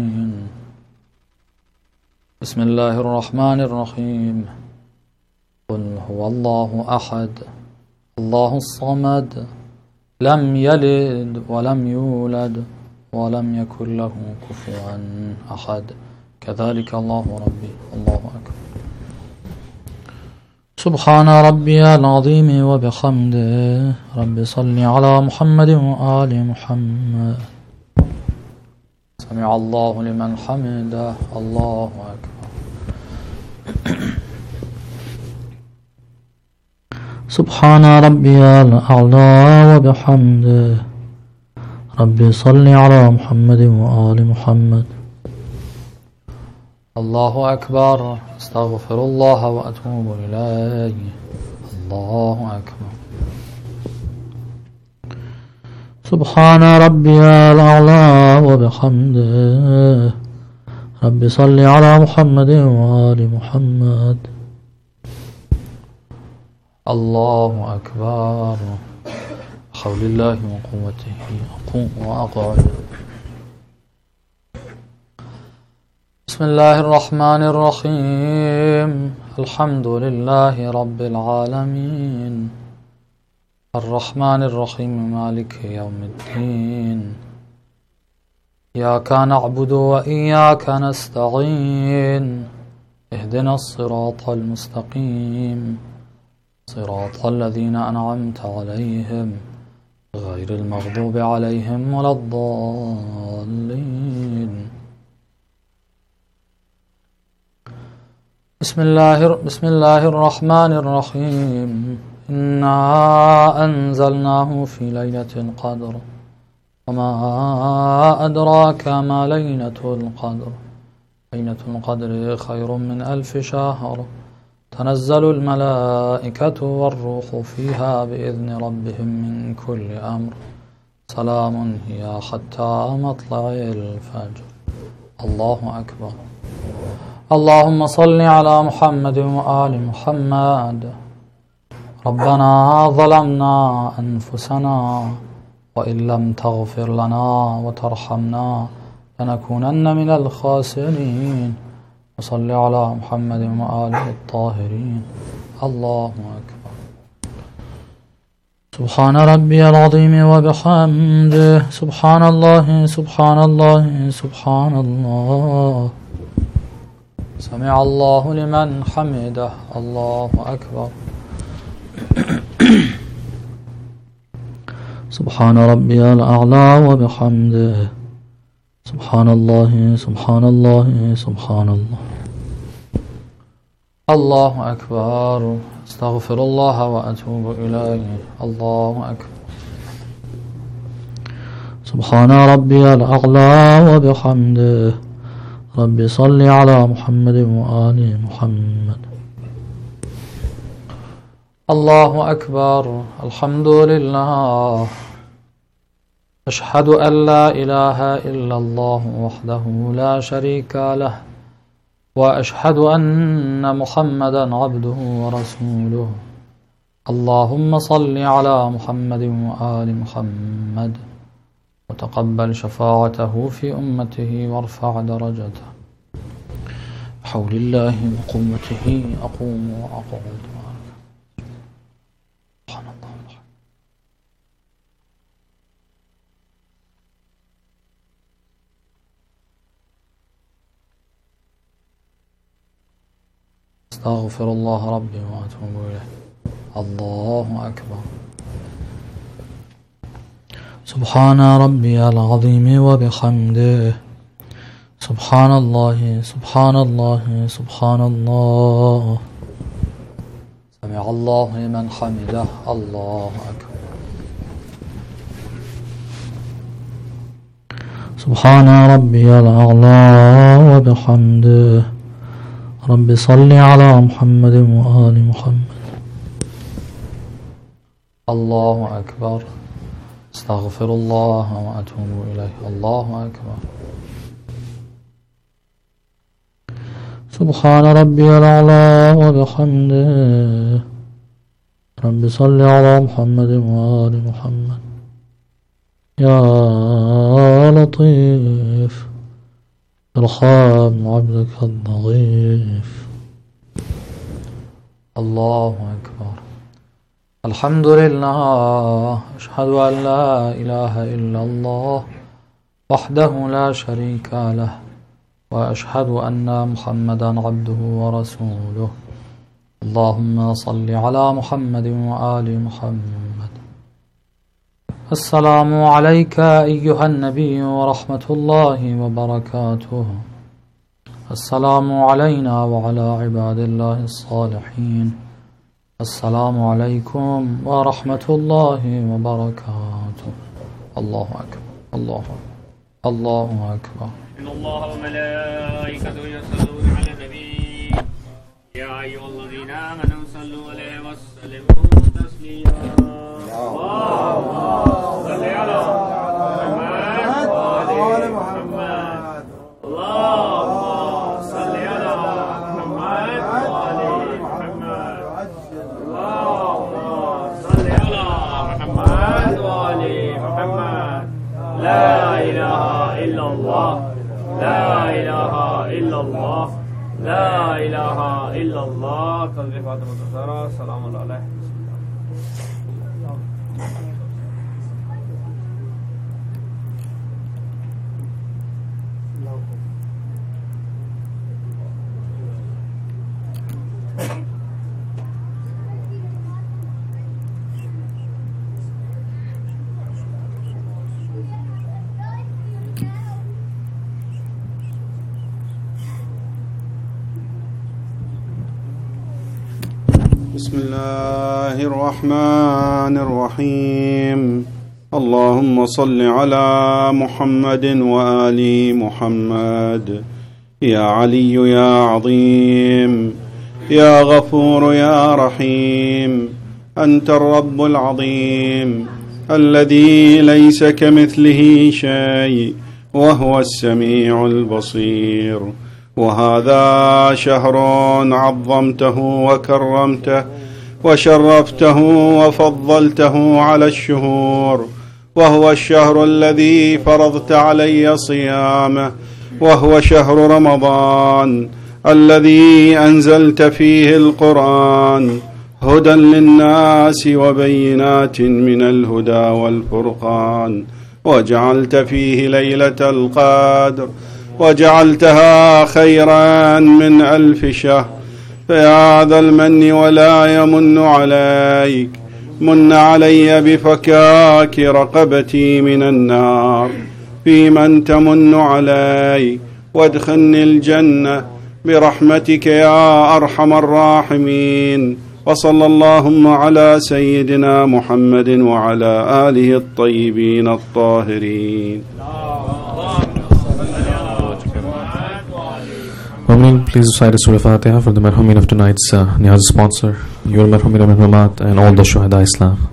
الضالين بسم الله الرحمن الرحيم قل هو الله أحد الله الصمد لم يلد ولم يولد ولم يكن له كفوا أحد كذلك الله ربي الله أكبر. سبحان ربي العظيم وبحمده رب صل على محمد وآل محمد. سمع الله لمن حمده الله أكبر. سبحان ربي الأعلى وبحمده رب صل على محمد وآل محمد. الله أكبر. استغفر الله وأتوب إليه. الله أكبر. سبحان ربي الأعلى وبحمده رب صل على محمد وآل محمد. الله أكبر. حول الله وقوته أقوم وأقعد. بسم الله الرحمن الرحيم. الحمد لله رب العالمين الرحمن الرحيم مالك يوم الدين إياك نعبد وإياك نستعين اهدنا الصراط المستقيم صراط الذين أنعمت عليهم غير المغضوب عليهم ولا الضالين. بسم الله الرحمن الرحيم. إنا أنزلناه في ليلة القدر وما أدراك ما ليلة القدر. ليلة القدر خير من 1000 شهر تنزل الملائكة والروح فيها بإذن ربهم من كل أمر سلام هي حتى مطلع الفجر. الله أكبر. اللهم صل على محمد وآل محمد. ربنا ظلمنا أنفسنا وإن لم تغفر لنا وترحمنا لنكونن من الخاسرين. وصل على محمد وآله الطاهرين. الله أكبر. سبحان ربي العظيم وبحمده سبحان الله سبحان الله سبحان الله. سمع الله لمن حمده الله أكبر. سبحان ربي الأعلى وبحمده سبحان الله سبحان الله سبحان الله. الله أكبر. استغفر الله وأتوب إليه. الله أكبر. سبحان ربي الأعلى وبحمده رب صل على محمد وآل محمد. الله أكبر. الحمد لله. أشهد أن لا إله إلا الله وحده لا شريك له وأشهد أن محمدا عبده ورسوله. اللهم صل على محمد وآل محمد وتقبل شفاعته في أمته وارفع درجته. بحول الله وقوته أقوم وأقعد. سبحان الله. أستغفر الله ربي وأتوب إليه. الله أكبر. سبحان ربي العظيم وبحمده سبحان الله سبحان الله سبحان الله. سمع الله لمن حمده الله أكبر. سبحان ربي الأعلى وبحمده رب صل على محمد وآل محمد. الله أكبر. استغفر الله وأتوب إليه. الله أكبر. سبحان ربي الأعلى وبحمده رب صل على محمد وآل محمد. يا لطيف ارحم عبدك الضعيف. الله أكبر. الحمد لله. أشهد أن لا إله إلا الله وحده لا شريك له وأشهد أن محمدا عبده ورسوله. اللهم صل على محمد وآل محمد. السلام عليك أيها النبي ورحمة الله وبركاته. السلام علينا وعلى عباد الله الصالحين. السلام عليكم ورحمة الله وبركاته. الله أكبر. الله أكبر. الله أكبر. إن الله وملائكته يصلون على النبي يا أيها الذين آمنوا صلوا عليه وسلموا تسليما. اللهم صل على محمد وآل محمد. اللهم صل على محمد وآل محمد. اللهم صل على محمد وآل محمد. لا إله إلا الله. لا إله إلا الله. لا إله إلا الله. قلبي فاطمة الزهراء سلام الله عليه. بسم الله الرحمن الرحيم. اللهم صل على محمد وآل محمد. يا علي يا عظيم يا غفور يا رحيم. أنت الرب العظيم الذي ليس كمثله شيء وهو السميع البصير. وهذا شهر عظمته وكرمته وشرفته وفضلته على الشهور، وهو الشهر الذي فرضت علي صيامه، وهو شهر رمضان الذي أنزلت فيه القرآن هدى للناس وبينات من الهدى والفرقان، وجعلت فيه ليلة القدر وجعلتها خيرا من 1000 شهر. فيا ذا المن ولا يمن عليك، من علي بفكاك رقبتي من النار، في من تمن علي وادخلني الجنة برحمتك يا أرحم الراحمين. وصلى اللهم على سيدنا محمد وعلى آله الطيبين الطاهرين. Please recite Surah Fatiha for the Marhumin of tonight's Niyaz sponsor, your Marhumin Rahmat, and all the Shuhada Islam.